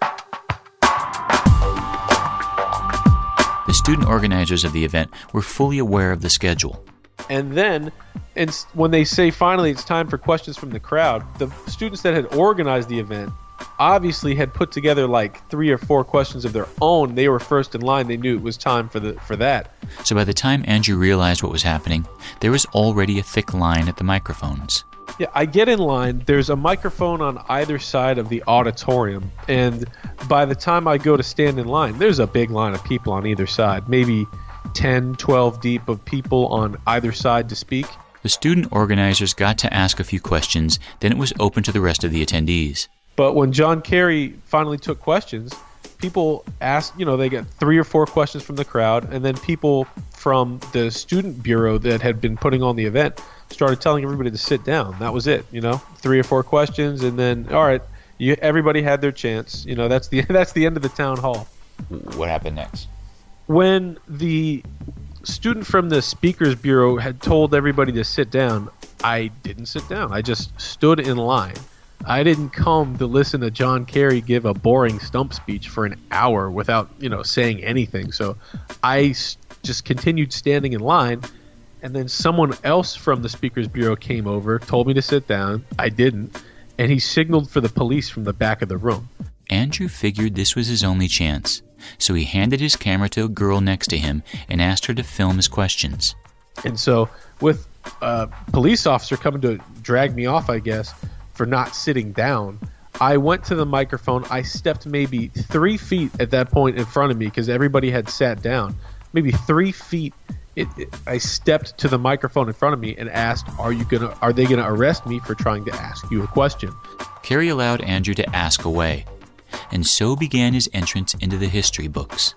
The student organizers of the event were fully aware of the schedule. And then, and when they say finally it's time for questions from the crowd, the students that had organized the event obviously had put together like three or four questions of their own. They were first in line. They knew it was time for the for that. So by the time Andrew realized what was happening, there was already a thick line at the microphones. Yeah, I get in line. There's a microphone on either side of the auditorium. And by the time I go to stand in line, there's a big line of people on either side, maybe ten, twelve deep of people on either side to speak. The student organizers got to ask a few questions, then it was open to the rest of the attendees. But when John Kerry finally took questions, people asked, you know, they got three or four questions from the crowd, and then people from the student bureau that had been putting on the event started telling everybody to sit down. That was it, you know, three or four questions, and then, all right, you, everybody had their chance. You know, that's the that's the end of the town hall. What happened next? When the student from the speakers bureau had told everybody to sit down, I didn't sit down. I just stood in line. I didn't come to listen to John Kerry give a boring stump speech for an hour without, you know, saying anything. So I s- just continued standing in line, and then someone else from the speakers bureau came over, told me to sit down. I didn't, and he signaled for the police from the back of the room. Andrew figured this was his only chance, so he handed his camera to a girl next to him and asked her to film his questions. And so with a police officer coming to drag me off, I guess, for not sitting down, I went to the microphone. I stepped maybe three feet at that point in front of me because everybody had sat down. Maybe three feet. It, it, I stepped to the microphone in front of me and asked, "Are you gonna? Are they gonna arrest me for trying to ask you a question?" Kerry allowed Andrew to ask away, and so began his entrance into the history books.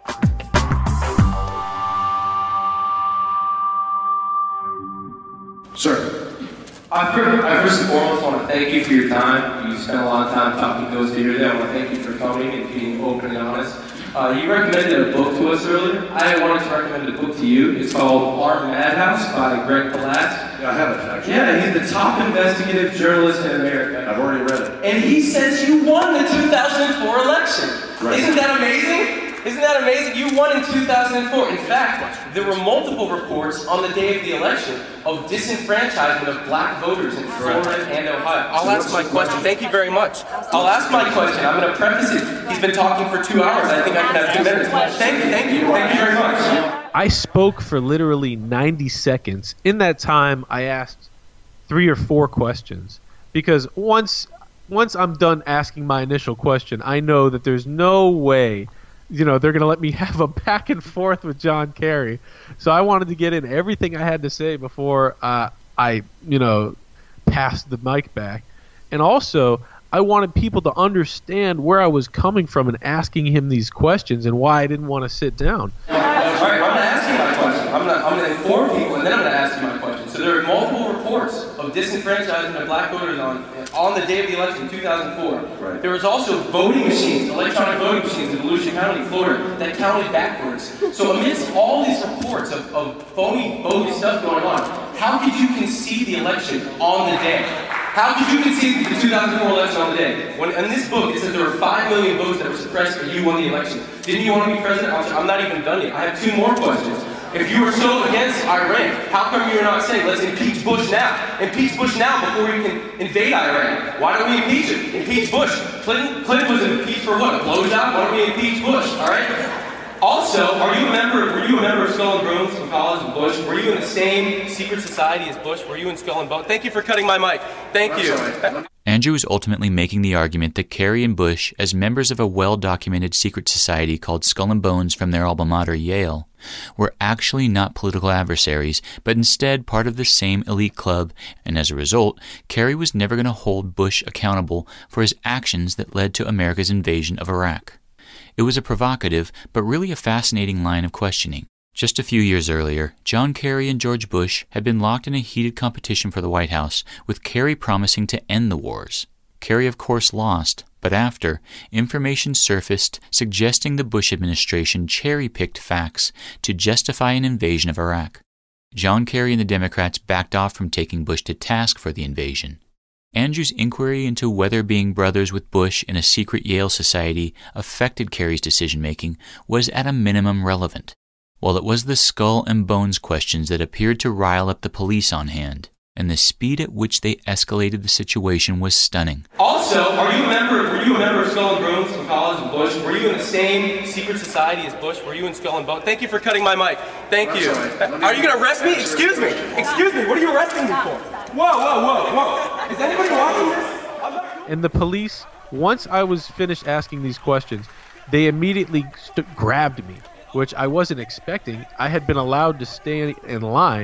Sir, I first, I first and foremost want to thank you for your time. You spent a lot of time talking to those here today. I want to thank you for coming and being open and honest. Uh, you recommended a book to us earlier. I wanted to recommend a book to you. It's called Art Madhouse by Greg Palat. Yeah, I have it, actually. Yeah, he's the top investigative journalist in America. I've already read it. And he says you won the two thousand four election. Right. Isn't that amazing? Isn't that amazing? You won in two thousand four. In fact, there were multiple reports on the day of the election of disenfranchisement of black voters in Florida and Ohio. I'll ask my question. Thank you very much. I'll ask my question. I'm going to preface it. He's been talking for two hours. I think I can have two minutes. Thank you. Thank you. Thank you very much. I spoke for literally ninety seconds. In that time, I asked three or four questions because once once I'm done asking my initial question, I know that there's no way, you know, they're going to let me have a back and forth with John Kerry. So I wanted to get in everything I had to say before uh, I, you know, passed the mic back. And also, I wanted people to understand where I was coming from and asking him these questions and why I didn't want to sit down. All right, I'm going to ask you my question. I'm going to, I'm going to inform people, and then I'm going to ask you my question. So there are multiple reports of disenfranchisement of black voters on on the day of the election in two thousand four. Right. There was also voting machines, electronic voting machines in Volusia County, Florida, that counted backwards. So amidst all these reports of, of phony, bogus stuff going on, how could you concede the election on the day? How could you concede the two thousand four election on the day? When in this book, it says there were five million votes that were suppressed and you won the election. Didn't you want to be president? I'm not even done yet. I have two more questions. If you were so against Iran, how come you're not saying, let's impeach Bush now? Impeach Bush now before you can invade Iran. Why don't we impeach him? Impeach Bush. Clinton, Clinton was impeached for what? A blowjob? Why don't we impeach Bush? All right? Also, are you a member, were you a member of Skull and Bones in college with Bush? Were you in the same secret society as Bush? Were you in Skull and Bones? Thank you for cutting my mic. Thank you. Andrew was ultimately making the argument that Kerry and Bush, as members of a well-documented secret society called Skull and Bones from their alma mater, Yale, were actually not political adversaries, but instead part of the same elite club, and as a result, Kerry was never going to hold Bush accountable for his actions that led to America's invasion of Iraq. It was a provocative, but really a fascinating line of questioning. Just a few years earlier, John Kerry and George Bush had been locked in a heated competition for the White House, with Kerry promising to end the wars. Kerry, of course, lost, but after, information surfaced suggesting the Bush administration cherry-picked facts to justify an invasion of Iraq. John Kerry and the Democrats backed off from taking Bush to task for the invasion. Andrew's inquiry into whether being brothers with Bush in a secret Yale society affected Kerry's decision-making was at a minimum relevant, while it was the skull and bones questions that appeared to rile up the police on hand, and the speed at which they escalated the situation was stunning. Also, are you a member, were you a member of Skull and Bones in college with Bush? Were you in the same secret society as Bush? Were you in Skull and Bones? Thank you for cutting my mic. Thank you. Are you going to arrest me? Excuse me. Excuse me. What are you arresting me for? Whoa, whoa, whoa, whoa. Is anybody watching this? And the police, once I was finished asking these questions, they immediately st- grabbed me, which I wasn't expecting. I had been allowed to stay in line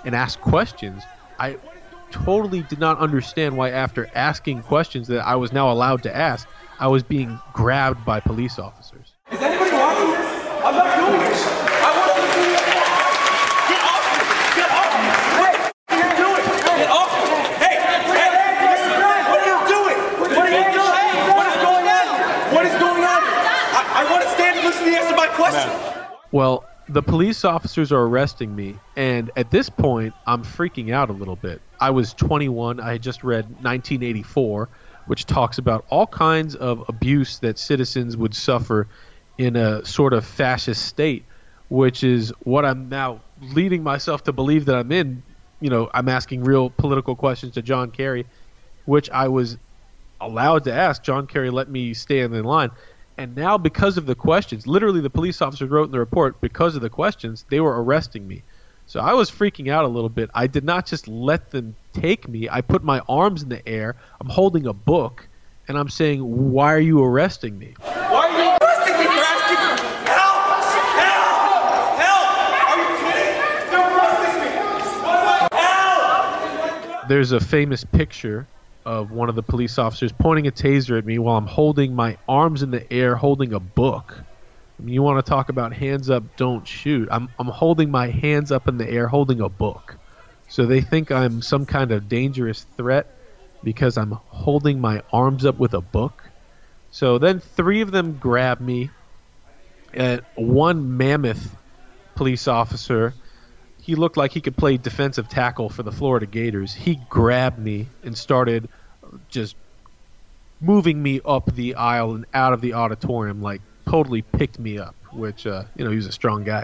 and ask questions. I totally did not understand why after asking questions that I was now allowed to ask, I was being grabbed by police officers. Is anybody watching this? I'm not doing this. I want you to do it. Get off me. Get off me. What are you doing? Get off me. Hey, hey, what are you doing? What are you doing? What is going on? What is going on? I, I want to stand and listen to the answer to my question. Well, the police officers are arresting me, and at this point, I'm freaking out a little bit. I was twenty-one. I had just read nineteen eighty-four, which talks about all kinds of abuse that citizens would suffer in a sort of fascist state, which is what I'm now leading myself to believe that I'm in. You know, I'm asking real political questions to John Kerry, which I was allowed to ask. John Kerry let me stand in line. And now, because of the questions, literally the police officers wrote in the report, because of the questions, they were arresting me. So I was freaking out a little bit. I did not just let them take me. I put my arms in the air. I'm holding a book, and I'm saying, why are you arresting me? Why are you arresting me? You're asking me. Help! Help! Help! Are you kidding? They're arresting me. Help! There's a famous picture of one of the police officers pointing a taser at me while I'm holding my arms in the air, holding a book. I mean, you want to talk about hands up, don't shoot. I'm I'm holding my hands up in the air, holding a book. So they think I'm some kind of dangerous threat because I'm holding my arms up with a book. So then three of them grab me. And one mammoth police officer, he looked like he could play defensive tackle for the Florida Gators. He grabbed me and started just moving me up the aisle and out of the auditorium, like totally picked me up, which, uh, you know, he was a strong guy.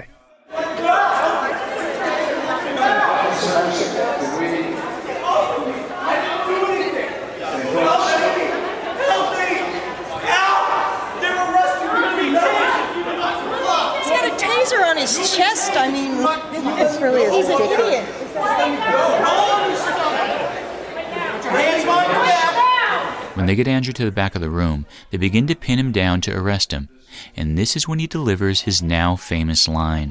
On his chest, I mean, this really is he's ridiculous. An idiot. When they get Andrew to the back of the room, they begin to pin him down to arrest him, and this is when he delivers his now famous line.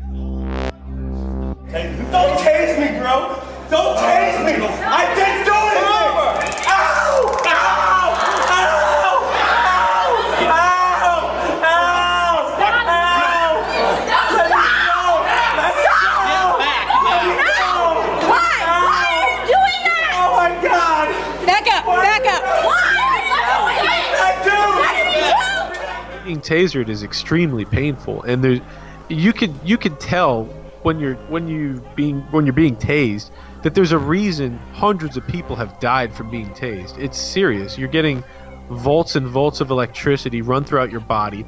Hey, don't tase me, bro! Don't tase me! I didn't do anything! Ow! Ow! Ow! Ow! Ow! Ow! Being tasered is extremely painful, and there's you could you could tell when you're when you being when you're being tased that there's a reason hundreds of people have died from being tased. It's serious. You're getting volts and volts of electricity run throughout your body.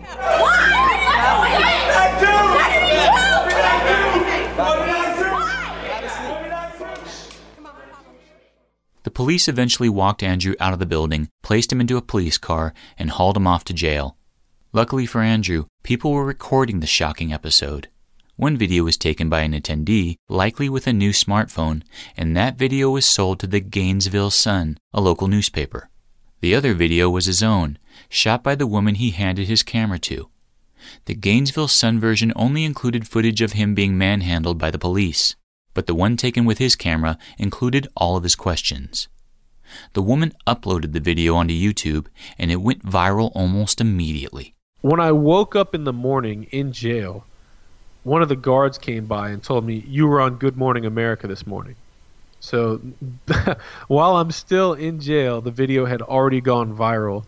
The police eventually walked Andrew out of the building, placed him into a police car, and hauled him off to jail. Luckily for Andrew, people were recording the shocking episode. One video was taken by an attendee, likely with a new smartphone, and that video was sold to the Gainesville Sun, a local newspaper. The other video was his own, shot by the woman he handed his camera to. The Gainesville Sun version only included footage of him being manhandled by the police, but the one taken with his camera included all of his questions. The woman uploaded the video onto YouTube, and it went viral almost immediately. When I woke up in the morning in jail, one of the guards came by and told me, "You were on Good Morning America this morning." So while I'm still in jail, the video had already gone viral.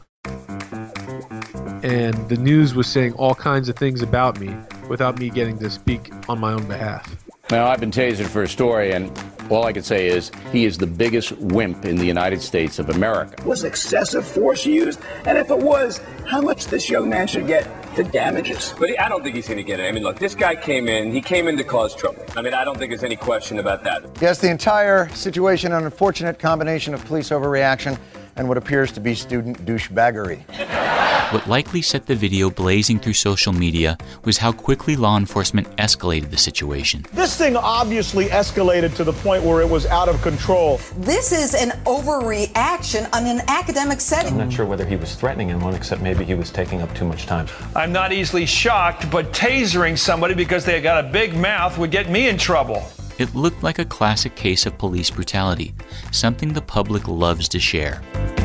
And the news was saying all kinds of things about me without me getting to speak on my own behalf. Now, I've been tasered for a story, and all I can say is he is the biggest wimp in the United States of America. Was excessive force used? And if it was, how much this young man should get for damages? But I don't think he's going to get it. I mean, look, this guy came in, he came in to cause trouble. I mean, I don't think there's any question about that. Yes, the entire situation, an unfortunate combination of police overreaction and what appears to be student douchebaggery. What likely set the video blazing through social media was how quickly law enforcement escalated the situation. This thing obviously escalated to the point where it was out of control. This is an overreaction on an academic setting. I'm not sure whether he was threatening anyone, except maybe he was taking up too much time. I'm not easily shocked, but tasering somebody because they got a big mouth would get me in trouble. It looked like a classic case of police brutality, something the public loves to share.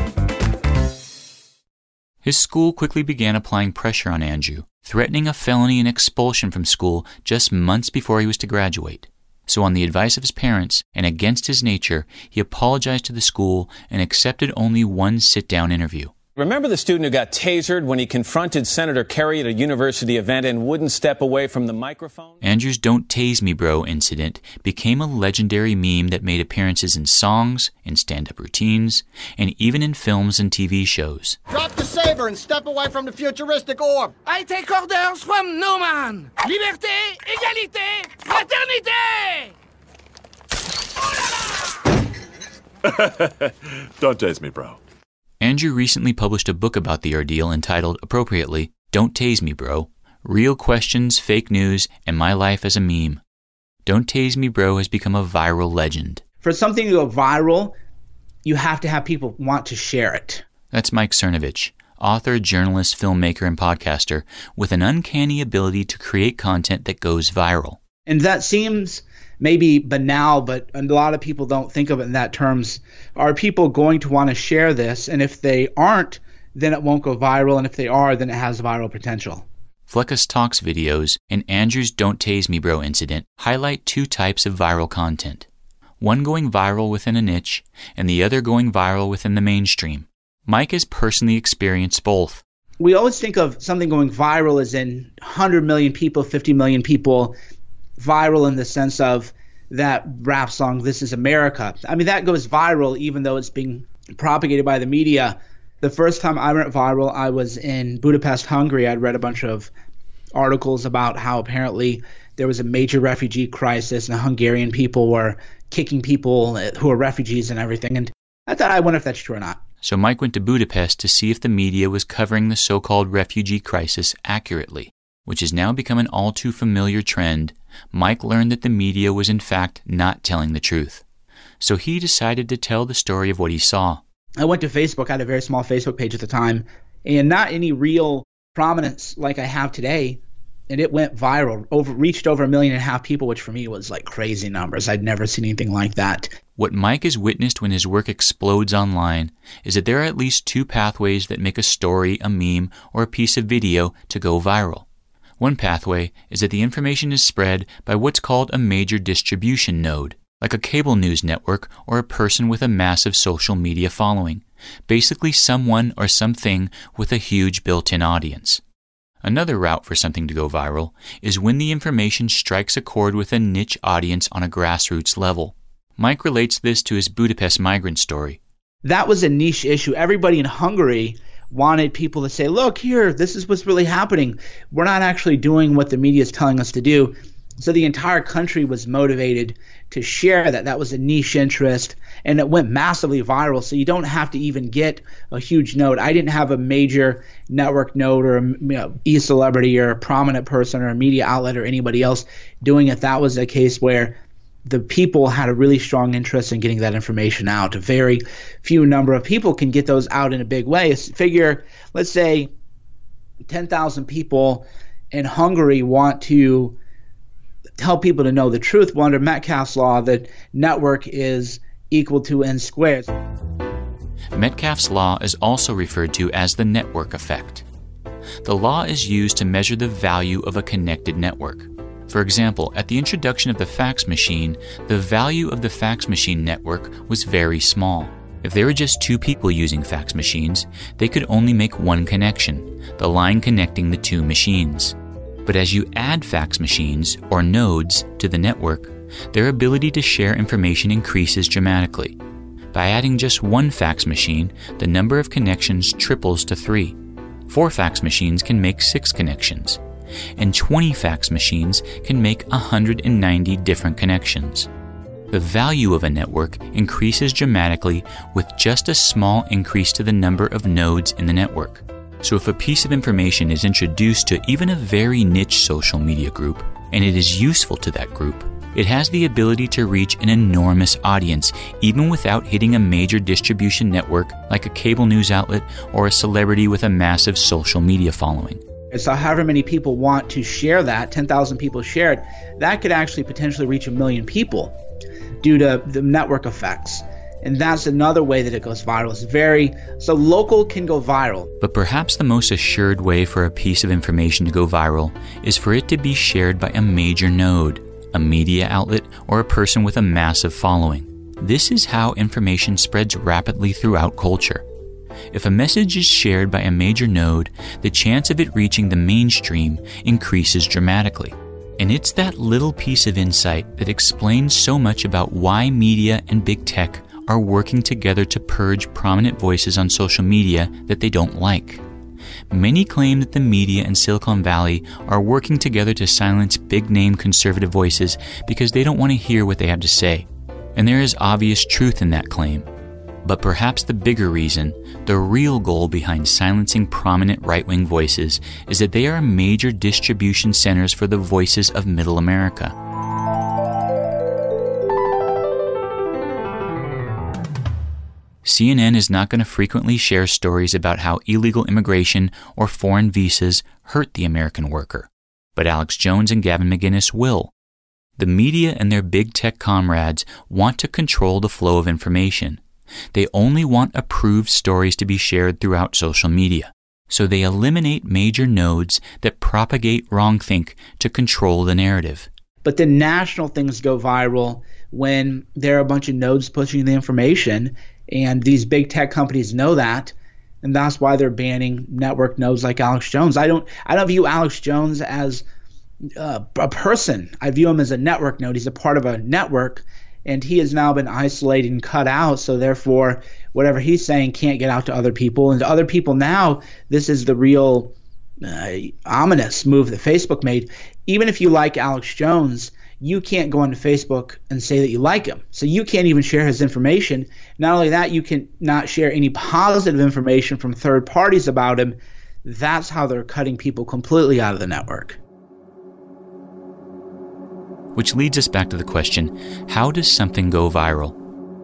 His school quickly began applying pressure on Andrew, threatening a felony and expulsion from school just months before he was to graduate. So on the advice of his parents, and against his nature, he apologized to the school and accepted only one sit-down interview. Remember the student who got tasered when he confronted Senator Kerry at a university event and wouldn't step away from the microphone? Andrew's "Don't Tase Me, Bro" incident became a legendary meme that made appearances in songs, in stand-up routines, and even in films and T V shows. Drop the saber and step away from the futuristic orb. I take orders from no man. Liberté, égalité, fraternité! Don't tase me, bro. Andrew recently published a book about the ordeal entitled, appropriately, "Don't Tase Me, Bro: Real Questions, Fake News, and My Life as a Meme." "Don't Tase Me, Bro" has become a viral legend. For something to go viral, you have to have people want to share it. That's Mike Cernovich, author, journalist, filmmaker, and podcaster with an uncanny ability to create content that goes viral. And that seems maybe banal, but a lot of people don't think of it in that terms. Are people going to want to share this? And if they aren't, then it won't go viral. And if they are, then it has viral potential. Fleckus Talks videos and Andrew's "Don't Tase Me, Bro" incident highlight two types of viral content. One going viral within a niche, and the other going viral within the mainstream. Mike has personally experienced both. We always think of something going viral as in one hundred million people, fifty million people, viral in the sense of that rap song, "This Is America." I mean, that goes viral even though it's being propagated by the media. The first time I went viral, I was in Budapest, Hungary. I'd read a bunch of articles about how apparently there was a major refugee crisis and the Hungarian people were kicking people who are refugees and everything. And I thought, I wonder if that's true or not. So Mike went to Budapest to see if the media was covering the so-called refugee crisis accurately, which has now become an all-too-familiar trend. Mike learned that the media was in fact not telling the truth. So he decided to tell the story of what he saw. I went to Facebook. I had a very small Facebook page at the time, and not any real prominence like I have today. And it went viral, over reached over a million and a half people, which for me was like crazy numbers. I'd never seen anything like that. What Mike has witnessed when his work explodes online is that there are at least two pathways that make a story, a meme, or a piece of video to go viral. One pathway is that the information is spread by what's called a major distribution node, like a cable news network or a person with a massive social media following, basically someone or something with a huge built-in audience. Another route for something to go viral is when the information strikes a chord with a niche audience on a grassroots level. Mike relates this to his Budapest migrant story. That was a niche issue. Everybody in Hungary wanted people to say, look here, this is what's really happening. We're not actually doing what the media is telling us to do. So the entire country was motivated to share that. That was a niche interest, and it went massively viral. So you don't have to even get a huge node. I didn't have a major network node or a you know, e-celebrity or a prominent person or a media outlet or anybody else doing it. That was a case where the people had a really strong interest in getting that information out. A very few number of people can get those out in a big way. Figure, let's say ten thousand people in Hungary want to tell people to know the truth. Well, under Metcalfe's law, the network is equal to n squared. Metcalfe's law is also referred to as the network effect. The law is used to measure the value of a connected network. For example, at the introduction of the fax machine, the value of the fax machine network was very small. If there were just two people using fax machines, they could only make one connection, the line connecting the two machines. But as you add fax machines, or nodes, to the network, their ability to share information increases dramatically. By adding just one fax machine, the number of connections triples to three. Four fax machines can make six connections, and twenty fax machines can make one hundred ninety different connections. The value of a network increases dramatically with just a small increase to the number of nodes in the network. So if a piece of information is introduced to even a very niche social media group, and it is useful to that group, it has the ability to reach an enormous audience, even without hitting a major distribution network like a cable news outlet or a celebrity with a massive social media following. So however many people want to share that, ten thousand people share it, that could actually potentially reach a million people due to the network effects. And that's another way that it goes viral. It's very, so local can go viral. But perhaps the most assured way for a piece of information to go viral is for it to be shared by a major node, a media outlet, or a person with a massive following. This is how information spreads rapidly throughout culture. If a message is shared by a major node, the chance of it reaching the mainstream increases dramatically. And it's that little piece of insight that explains so much about why media and big tech are working together to purge prominent voices on social media that they don't like. Many claim that the media and Silicon Valley are working together to silence big-name conservative voices because they don't want to hear what they have to say. And there is obvious truth in that claim. But perhaps the bigger reason, the real goal behind silencing prominent right-wing voices, is that they are major distribution centers for the voices of Middle America. C N N is not going to frequently share stories about how illegal immigration or foreign visas hurt the American worker. But Alex Jones and Gavin McInnes will. The media and their big tech comrades want to control the flow of information. They only want approved stories to be shared throughout social media. So they eliminate major nodes that propagate wrongthink to control the narrative. But the national things go viral when there are a bunch of nodes pushing the information, and these big tech companies know that, and that's why they're banning network nodes like Alex Jones. I don't I don't view Alex Jones as uh, a person. I view him as a network node. He's a part of a network, and he has now been isolated and cut out, so therefore whatever he's saying can't get out to other people. And to other people now, this is the real uh, ominous move that Facebook made. Even if you like Alex Jones, you can't go onto Facebook and say that you like him. So you can't even share his information. Not only that, you can not share any positive information from third parties about him. That's how they're cutting people completely out of the network. Which leads us back to the question, how does something go viral?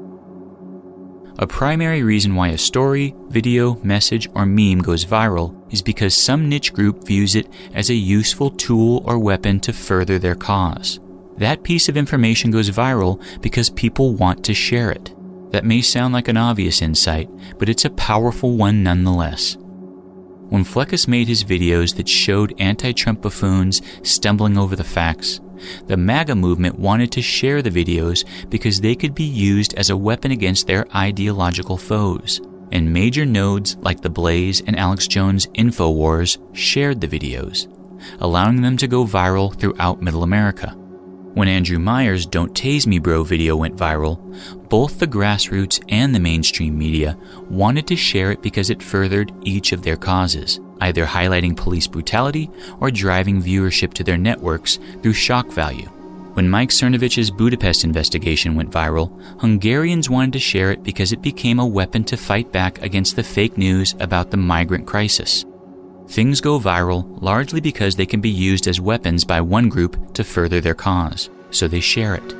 A primary reason why a story, video, message, or meme goes viral is because some niche group views it as a useful tool or weapon to further their cause. That piece of information goes viral because people want to share it. That may sound like an obvious insight, but it's a powerful one nonetheless. When Fleccas made his videos that showed anti-Trump buffoons stumbling over the facts, the MAGA movement wanted to share the videos because they could be used as a weapon against their ideological foes. And major nodes like The Blaze and Alex Jones' InfoWars shared the videos, allowing them to go viral throughout Middle America. When Andrew Meyer's Don't Tase Me Bro video went viral, both the grassroots and the mainstream media wanted to share it because it furthered each of their causes, either highlighting police brutality or driving viewership to their networks through shock value. When Mike Cernovich's Budapest investigation went viral, Hungarians wanted to share it because it became a weapon to fight back against the fake news about the migrant crisis. Things go viral largely because they can be used as weapons by one group to further their cause, so they share it.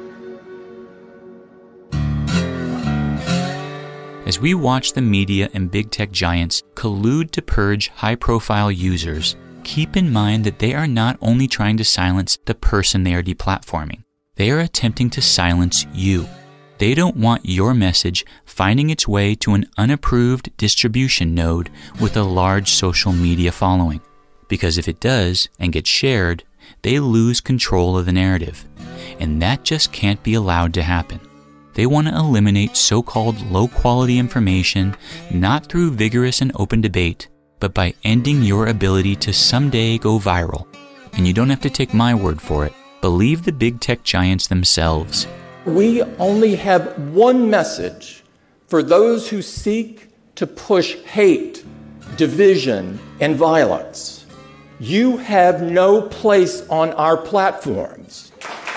As we watch the media and big tech giants collude to purge high-profile users, keep in mind that they are not only trying to silence the person they are deplatforming, they are attempting to silence you. They don't want your message finding its way to an unapproved distribution node with a large social media following. Because if it does and gets shared, they lose control of the narrative. And that just can't be allowed to happen. They want to eliminate so-called low-quality information not through vigorous and open debate, but by ending your ability to someday go viral. And you don't have to take my word for it. Believe the big tech giants themselves. We only have one message for those who seek to push hate, division, and violence. You have no place on our platforms.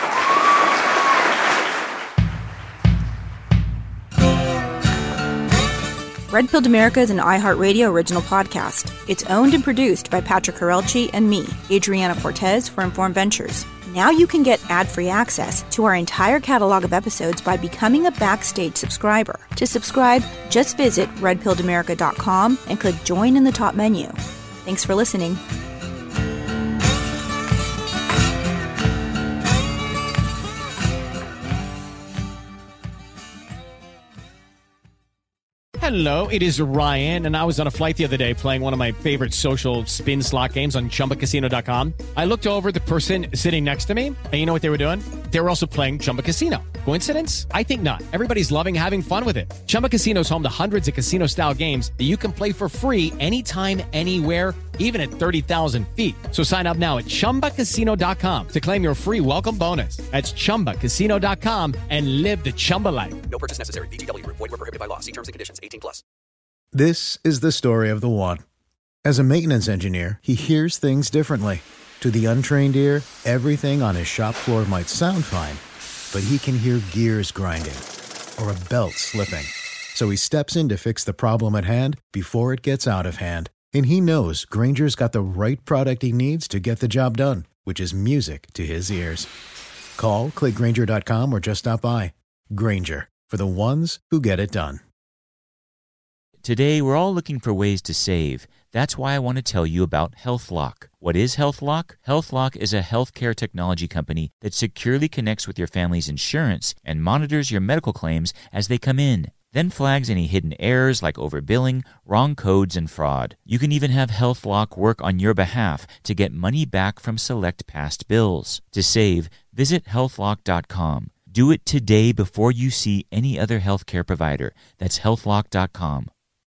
Red Pilled America is an iHeartRadio original podcast. It's owned and produced by Patrick Harelchi and me, Adriana Cortez, for Informed Ventures. Now you can get ad-free access to our entire catalog of episodes by becoming a Backstage subscriber. To subscribe, just visit red pilled america dot com and click Join in the top menu. Thanks for listening. Hello, it is Ryan, and I was on a flight the other day playing one of my favorite social spin slot games on Chumba Casino dot com. I looked over at the person sitting next to me, and you know what they were doing? They were also playing Chumba Casino. Coincidence? I think not. Everybody's loving having fun with it. Chumba Casino is home to hundreds of casino-style games that you can play for free anytime, anywhere, even at thirty thousand feet. So sign up now at Chumba Casino dot com to claim your free welcome bonus. That's Chumba Casino dot com and live the Chumba life. No purchase necessary. V G W. Void where prohibited by law. See terms and conditions. eighteen plus. This is the story of the one. As a maintenance engineer, he hears things differently. To the untrained ear, everything on his shop floor might sound fine, but he can hear gears grinding or a belt slipping. So he steps in to fix the problem at hand before it gets out of hand. And he knows Grainger's got the right product he needs to get the job done, which is music to his ears. Call, click Grainger dot com, or just stop by. Grainger, for the ones who get it done. Today, we're all looking for ways to save. That's why I want to tell you about HealthLock. What is HealthLock? HealthLock is a healthcare technology company that securely connects with your family's insurance and monitors your medical claims as they come in, then flags any hidden errors like overbilling, wrong codes, and fraud. You can even have HealthLock work on your behalf to get money back from select past bills. To save, visit health lock dot com. Do it today before you see any other healthcare provider. That's health lock dot com.